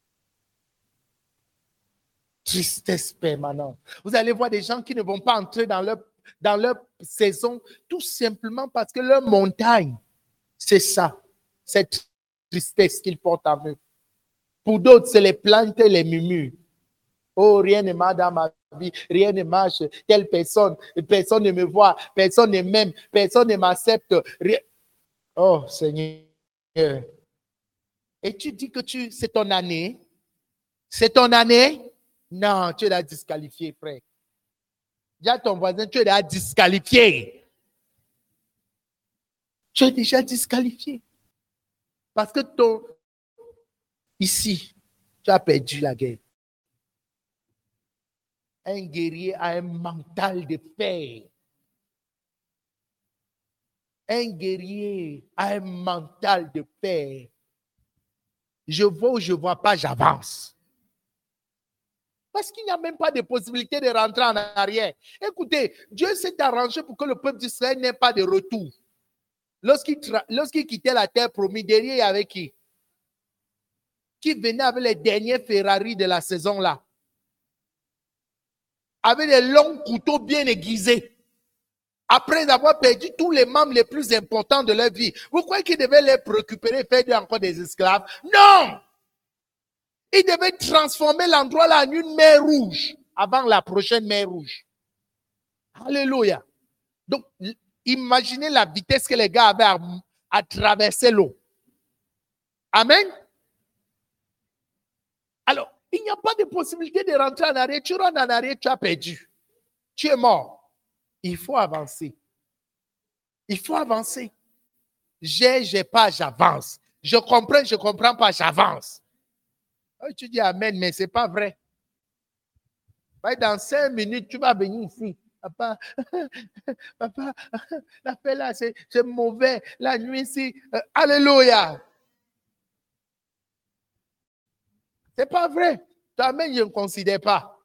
Tristesse permanente. Vous allez voir des gens qui ne vont pas entrer dans leur saison tout simplement parce que leur montagne, c'est ça, cette tristesse qu'ils portent en eux. Pour d'autres, c'est les plaintes et les murmures. Oh, rien ne marche dans ma vie, rien ne marche. Telle personne ne me voit, personne ne m'aime, personne ne m'accepte. Oh, Seigneur. Et tu dis que c'est ton année? C'est ton année? Non, tu es déjà disqualifié, frère. Dis à ton voisin, tu es déjà disqualifié. Tu es déjà disqualifié. Parce que ici, tu as perdu la guerre. Un guerrier a un mental de fer. Un guerrier a un mental de fer. Je vois ou je ne vois pas, j'avance. Parce qu'il n'y a même pas de possibilité de rentrer en arrière. Écoutez, Dieu s'est arrangé pour que le peuple d'Israël n'ait pas de retour. Lorsqu'il quittait la terre promise, derrière, il y avait qui? Qui venait avec les derniers Ferrari de la saison là. Avec des longs couteaux bien aiguisés. Après avoir perdu tous les membres les plus importants de leur vie. Vous croyez qu'ils devaient les récupérer et faire encore des esclaves? Non! Ils devaient transformer l'endroit là en une mer rouge avant la prochaine mer rouge. Alléluia. Donc, imaginez la vitesse que les gars avaient à traverser l'eau. Amen. Alors, il n'y a pas de possibilité de rentrer en arrière. Tu rentres en arrière, tu as perdu. Tu es mort. Il faut avancer. Il faut avancer. J'ai pas, j'avance. Je comprends pas, j'avance. Tu dis amen, mais ce n'est pas vrai. Dans 5 minutes, tu vas venir ici. Papa, papa, la paix là, c'est mauvais. La nuit ici, alléluia. Ce n'est pas vrai. Toi-même, je ne considère pas.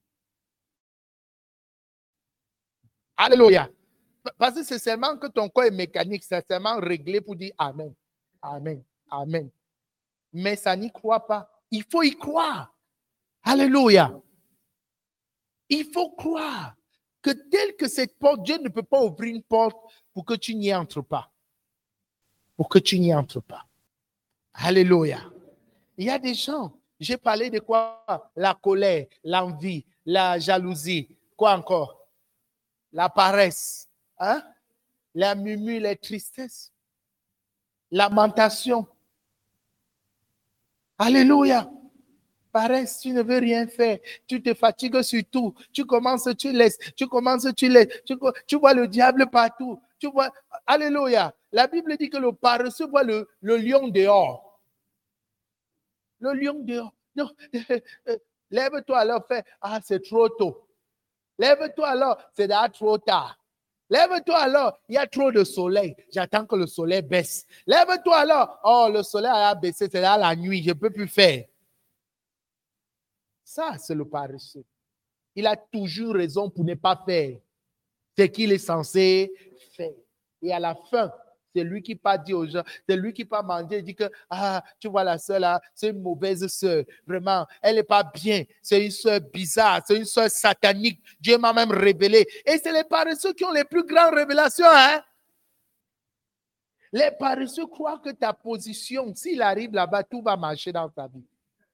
Alléluia. Parce que c'est seulement que ton corps est mécanique, c'est seulement réglé pour dire amen. Amen. Amen. Mais ça n'y croit pas. Il faut y croire. Alléluia. Il faut croire que tel que cette porte, Dieu ne peut pas ouvrir une porte pour que tu n'y entres pas. Pour que tu n'y entres pas. Alléluia. Il y a des gens, j'ai parlé de quoi? La colère, l'envie, la jalousie. Quoi encore? La paresse. Hein? La murmure, les tristesses. Lamentation. Alléluia. Paresse, tu ne veux rien faire. Tu te fatigues sur tout. Tu commences, tu laisses. Tu commences, tu laisses. Tu vois le diable partout. Tu vois, alléluia. La Bible dit que le paresseux voit le lion dehors. Le lion dehors. Non. Lève-toi alors, fais. Ah, c'est trop tôt. Lève-toi alors, c'est déjà trop tard. Lève-toi alors, il y a trop de soleil. J'attends que le soleil baisse. Lève-toi alors. Oh, le soleil a baissé, c'est là la nuit. Je ne peux plus faire. Ça, c'est le paresseux. Il a toujours raison pour ne pas faire ce qu'il est censé faire. Et à la fin, c'est lui qui pas dit aux gens, c'est lui qui pas manger, il dit que, ah, tu vois la sœur là, c'est une mauvaise sœur. Vraiment, elle n'est pas bien. C'est une sœur bizarre, c'est une sœur satanique. Dieu m'a même révélé. Et c'est les paresseux qui ont les plus grandes révélations, hein. Les paresseux croient que ta position, s'il arrive là-bas, tout va marcher dans ta vie.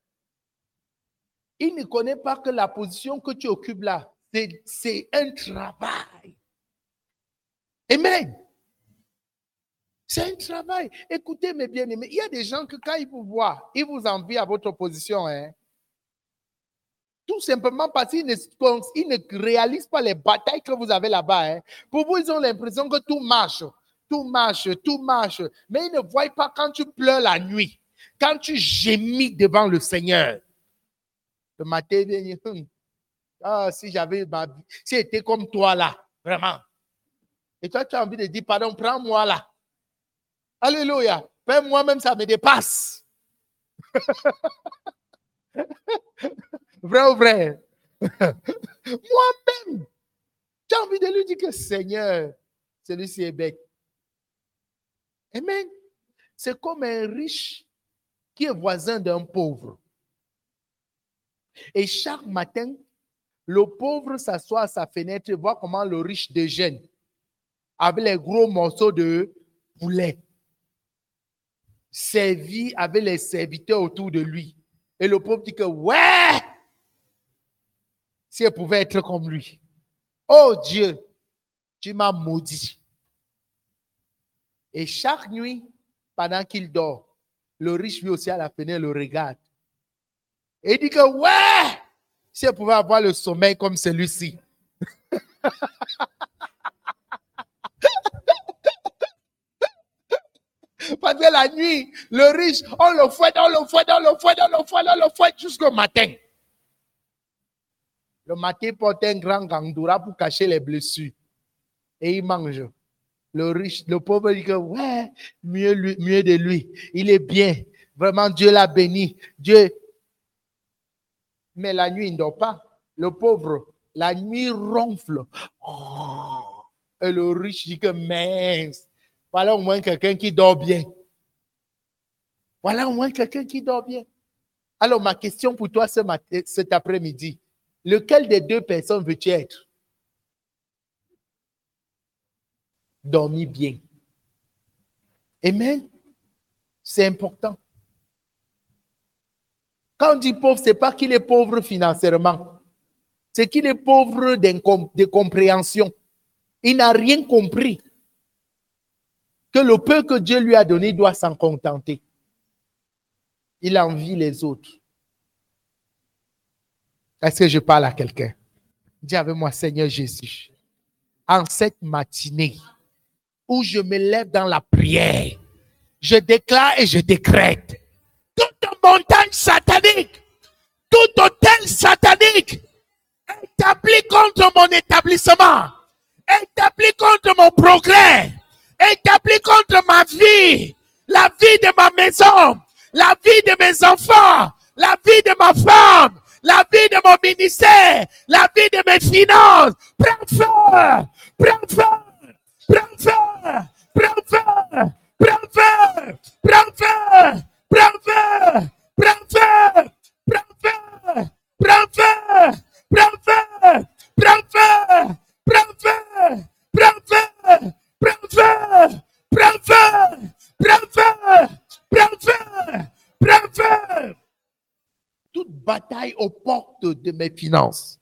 Il ne connaît pas que la position que tu occupes là, c'est un travail. Amen. C'est un travail. Écoutez, mes bien-aimés, il y a des gens que quand ils vous voient, ils vous envient à votre position. Hein? Tout simplement parce qu'ils ne réalisent pas les batailles que vous avez là-bas. Hein? Pour vous, ils ont l'impression que tout marche. Tout marche, tout marche. Mais ils ne voient pas quand tu pleures la nuit, quand tu gémis devant le Seigneur. Le matin, Ah, si j'avais ma vie, si j'étais comme toi là, vraiment. Et toi, tu as envie de dire, pardon, prends-moi là. Alléluia. Même moi-même, ça me dépasse. Vrai ou vrai? Moi-même, j'ai envie de lui dire que Seigneur, celui-ci est bête. Amen. C'est comme un riche qui est voisin d'un pauvre. Et chaque matin, le pauvre s'assoit à sa fenêtre et voit comment le riche déjeune avec les gros morceaux de poulet, servi avec les serviteurs autour de lui. Et le pauvre dit que, ouais, si elle pouvait être comme lui. Oh Dieu, tu m'as maudit. Et chaque nuit, pendant qu'il dort, le riche lui aussi à la fenêtre le regarde. Et il dit que, ouais, si elle pouvait avoir le sommeil comme celui-ci. Pendant la nuit, le riche, on le fouette jusqu'au matin. Le matin, il porte un grand gandoura pour cacher les blessures. Et il mange. Le riche, le pauvre dit que, ouais, mieux de lui. Il est bien. Vraiment, Dieu l'a béni. Dieu. Mais la nuit, il ne dort pas. Le pauvre, la nuit ronfle. Oh. Et le riche dit que, mince. Voilà au moins quelqu'un qui dort bien. Voilà au moins quelqu'un qui dort bien. Alors, ma question pour toi cet après-midi, lequel des deux personnes veux-tu être? Dormir bien. Amen. C'est important. Quand on dit pauvre, ce n'est pas qu'il est pauvre financièrement. C'est qu'il est pauvre de compréhension. Il n'a rien compris. Que le peu que Dieu lui a donné, il doit s'en contenter. Il envie les autres. Est-ce que je parle à quelqu'un? Dis avec moi, Seigneur Jésus, en cette matinée où je me lève dans la prière, je déclare et je décrète toute montagne satanique, tout hôtel satanique établi contre mon établissement, établi contre mon progrès, établi contre ma vie, la vie de ma maison, la vie de mes enfants, la vie de ma femme, la vie de mon ministère, la vie de mes finances. Prends feu, prends feu, prends feu, prends feu, prends feu, prends feu, prends feu, prends feu, prends feu, prends feu, prends feu, prends feu, prends feu, prends feu, prends feu, prends feu, prends feu, prends feu, prends feu. Toute bataille aux portes de mes finances.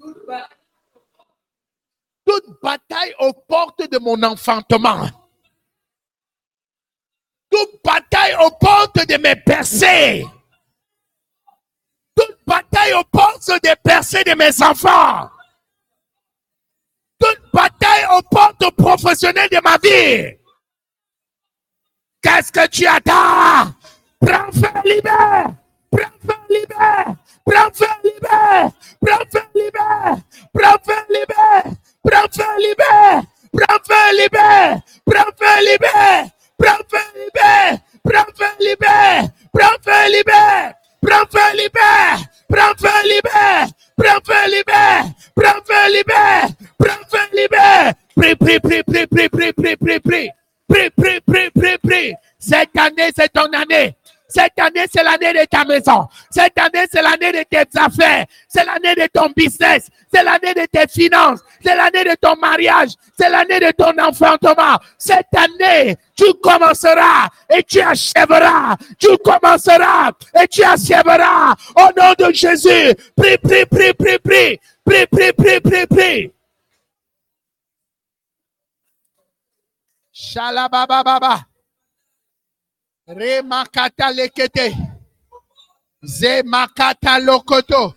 Toute bataille aux portes de mon enfantement. Toute bataille aux portes de mes percées. Toute bataille aux portes des percées de mes enfants. Toute bataille aux portes professionnelles de ma vie. Qu'est-ce que tu attends? Prends feu, libère! Prends feu, libère! Prends feu, libère! Prends feu, libère! Prends feu, libère! Prends feu, libère! Prends feu, libère! Prends feu, libère! Prends feu, libère! Prends feu, libère! Prends feu, libère! Prends feu, libère! Prends feu, libère! Prends feu, libère! Prends feu, libère! Prends feu, libère! Prie, prie, prie, prie, prie, prie, prie, prie, prie. Prie, prie, prie, prie, prie. Cette année, c'est ton année. Cette année, c'est l'année de ta maison. Cette année, c'est l'année de tes affaires. C'est l'année de ton business. C'est l'année de tes finances. C'est l'année de ton mariage. C'est l'année de ton enfantement. Cette année, tu commenceras et tu achèveras. Tu commenceras et tu achèveras. Au nom de Jésus. Prie, prie, prie, prie, prie. Prie, prie, prie, prie, prie. Shalabababa. Remakata lekete. Zemakata lokoto.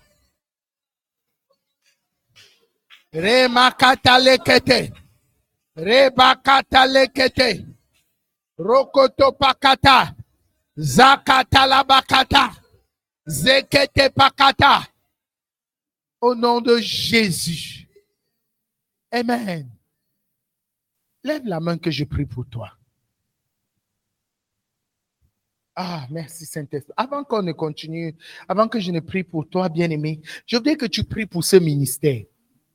Remakata lekete. Rebakata lekete. Rokoto pakata. Zakata labakata. Zekete pakata. Au nom de Jésus. Amen. Lève la main que je prie pour toi. Ah, merci Saint-Esprit. Avant qu'on ne continue, avant que je ne prie pour toi, bien-aimé, je voudrais que tu pries pour ce ministère.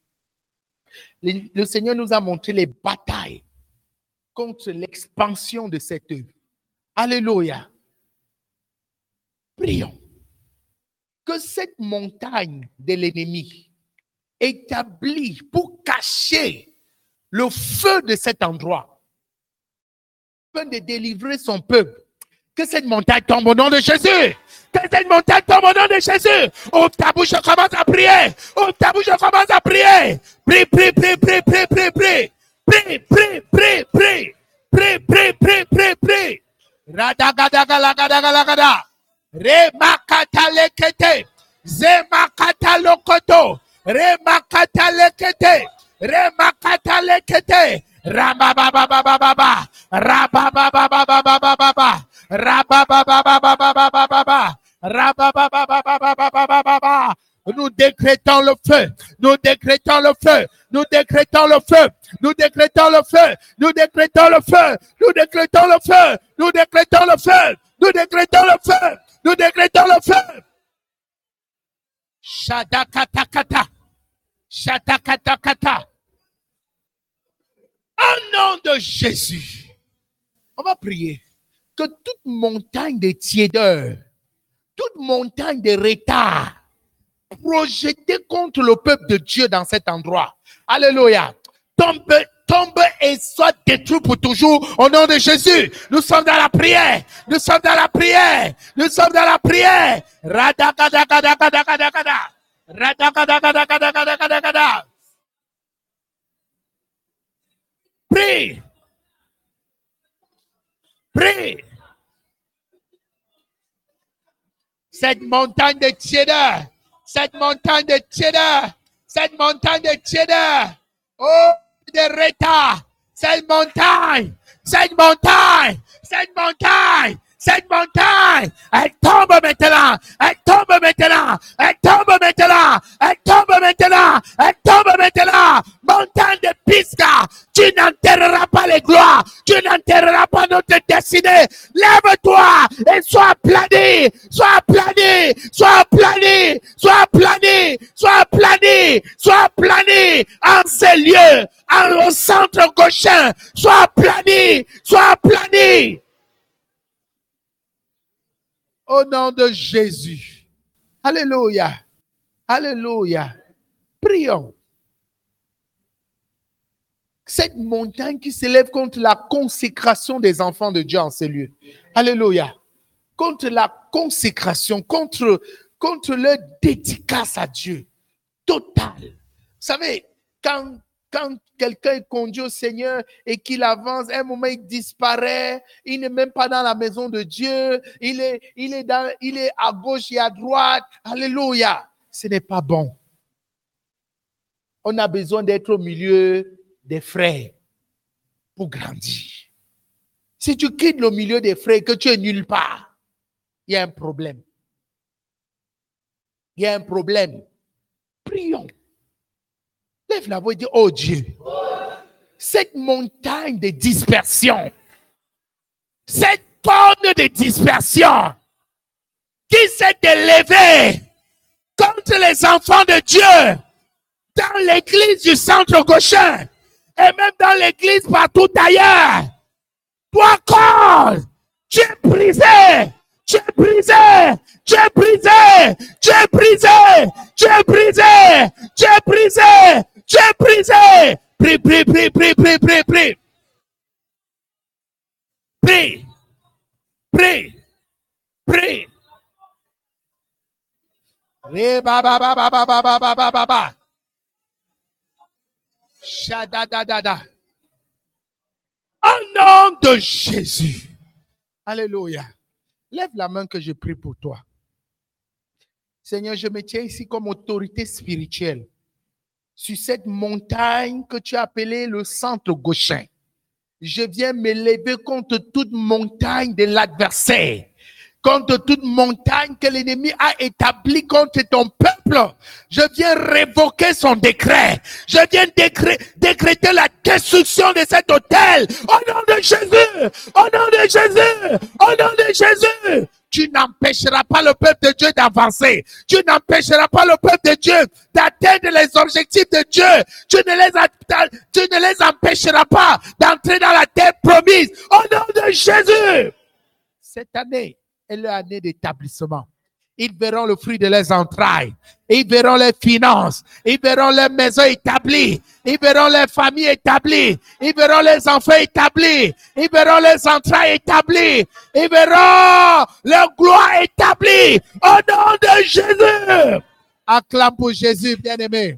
Le Seigneur nous a montré les batailles contre l'expansion de cette œuvre. Alléluia. Prions. Que cette montagne de l'ennemi établie pour cacher le feu de cet endroit, afin de délivrer son peuple, que cette montagne tombe au nom de Jésus. Que cette montagne tombe au nom de Jésus. Ouvre ta bouche, je commence à prier. Ouvre ta bouche, je commence à prier. Prie, prie, prie, prie, prie, prie, prie. Prie, prie, prie, prie. Prie, prie, prie, prie, prie. Radagadagalagadagalagada. Remakata lekete. Zemakata lokoto. Remakata lekete. Remakata lekete. Rababababababa. Rababababababa. Rababababababa. Rababababababa. Nous décrétons le feu. Nous décrétons le feu. Nous décrétons le feu. Nous décrétons le feu. Nous décrétons le feu. Nous décrétons le feu. Nous décrétons le feu. Nous décrétons le feu. Nous décrétons le feu. Shadakatakata. Shadakatakata. Au nom de Jésus. On va prier que toute montagne de tiédeur, toute montagne de retard projetée contre le peuple de Dieu dans cet endroit, alléluia, tombe et soit détruit pour toujours au nom de Jésus. Nous sommes dans la prière. Nous sommes dans la prière. Nous sommes dans la prière. Radakadakadakadakadakada. Radakadakadakadakadakada. Prie. Prie. Cette montagne de tiédeur. Cette montagne de tiédeur. Cette montagne de tiédeur. Oh, de retard. Cette montagne. Cette montagne. Cette montagne. Cette montagne, elle tombe maintenant, elle tombe maintenant, elle tombe maintenant, elle tombe maintenant, elle tombe maintenant. Montagne de Pisgah, tu n'enterreras pas les gloires, tu n'enterreras pas notre destinée. Lève-toi et sois aplani, sois aplani, sois aplani, sois aplani, sois aplani, sois aplani en ces lieux, au centre gauchen, sois aplani, sois aplani. Au nom de Jésus. Alléluia. Alléluia. Prions. Cette montagne qui s'élève contre la consécration des enfants de Dieu en ces lieux. Alléluia. Contre la consécration, contre leur dédicace à Dieu. Total. Vous savez, quand quelqu'un est conduit au Seigneur et qu'il avance, à un moment il disparaît, il n'est même pas dans la maison de Dieu, il est à gauche et à droite. Alléluia. Ce n'est pas bon. On a besoin d'être au milieu des frères pour grandir. Si tu quittes le milieu des frères et que tu es nulle part, il y a un problème. Il y a un problème. Prions. Lève la voix et dis, oh Dieu, cette montagne de dispersion, cette corne de dispersion qui s'est élevée contre les enfants de Dieu dans l'église du centre gauchen et même dans l'église partout ailleurs, toi corps, tu es brisé. Tu es brisé, tu es brisé, tu es brisé, tu es brisé, tu es brisé, tu es brisé. Prie, prie, prie, prie, prie, prie, prie. Prie, prie, prie. Re ba ba ba ba ba ba ba ba ba ba ba. Shadadadada. Au nom de Jésus. Alléluia. Lève la main que je prie pour toi. Seigneur, je me tiens ici comme autorité spirituelle sur cette montagne que tu as appelée le centre gauchen. Je viens m'élever contre toute montagne de l'adversaire, contre toute montagne que l'ennemi a établie contre ton peuple. Je viens révoquer son décret. Je viens décréter la destruction de cet autel. Au nom de Jésus! Au nom de Jésus! Au nom de Jésus! Tu n'empêcheras pas le peuple de Dieu d'avancer. Tu n'empêcheras pas le peuple de Dieu d'atteindre les objectifs de Dieu. Tu ne les empêcheras pas d'entrer dans la terre promise. Au nom de Jésus! Cette année est leur année d'établissement. Ils verront le fruit de leurs entrailles. Ils verront les finances. Ils verront les maisons établies. Ils verront les familles établies. Ils verront les enfants établis. Ils verront les entrailles établies. Ils verront leur gloire établie. Au nom de Jésus. Acclame pour Jésus, bien-aimé.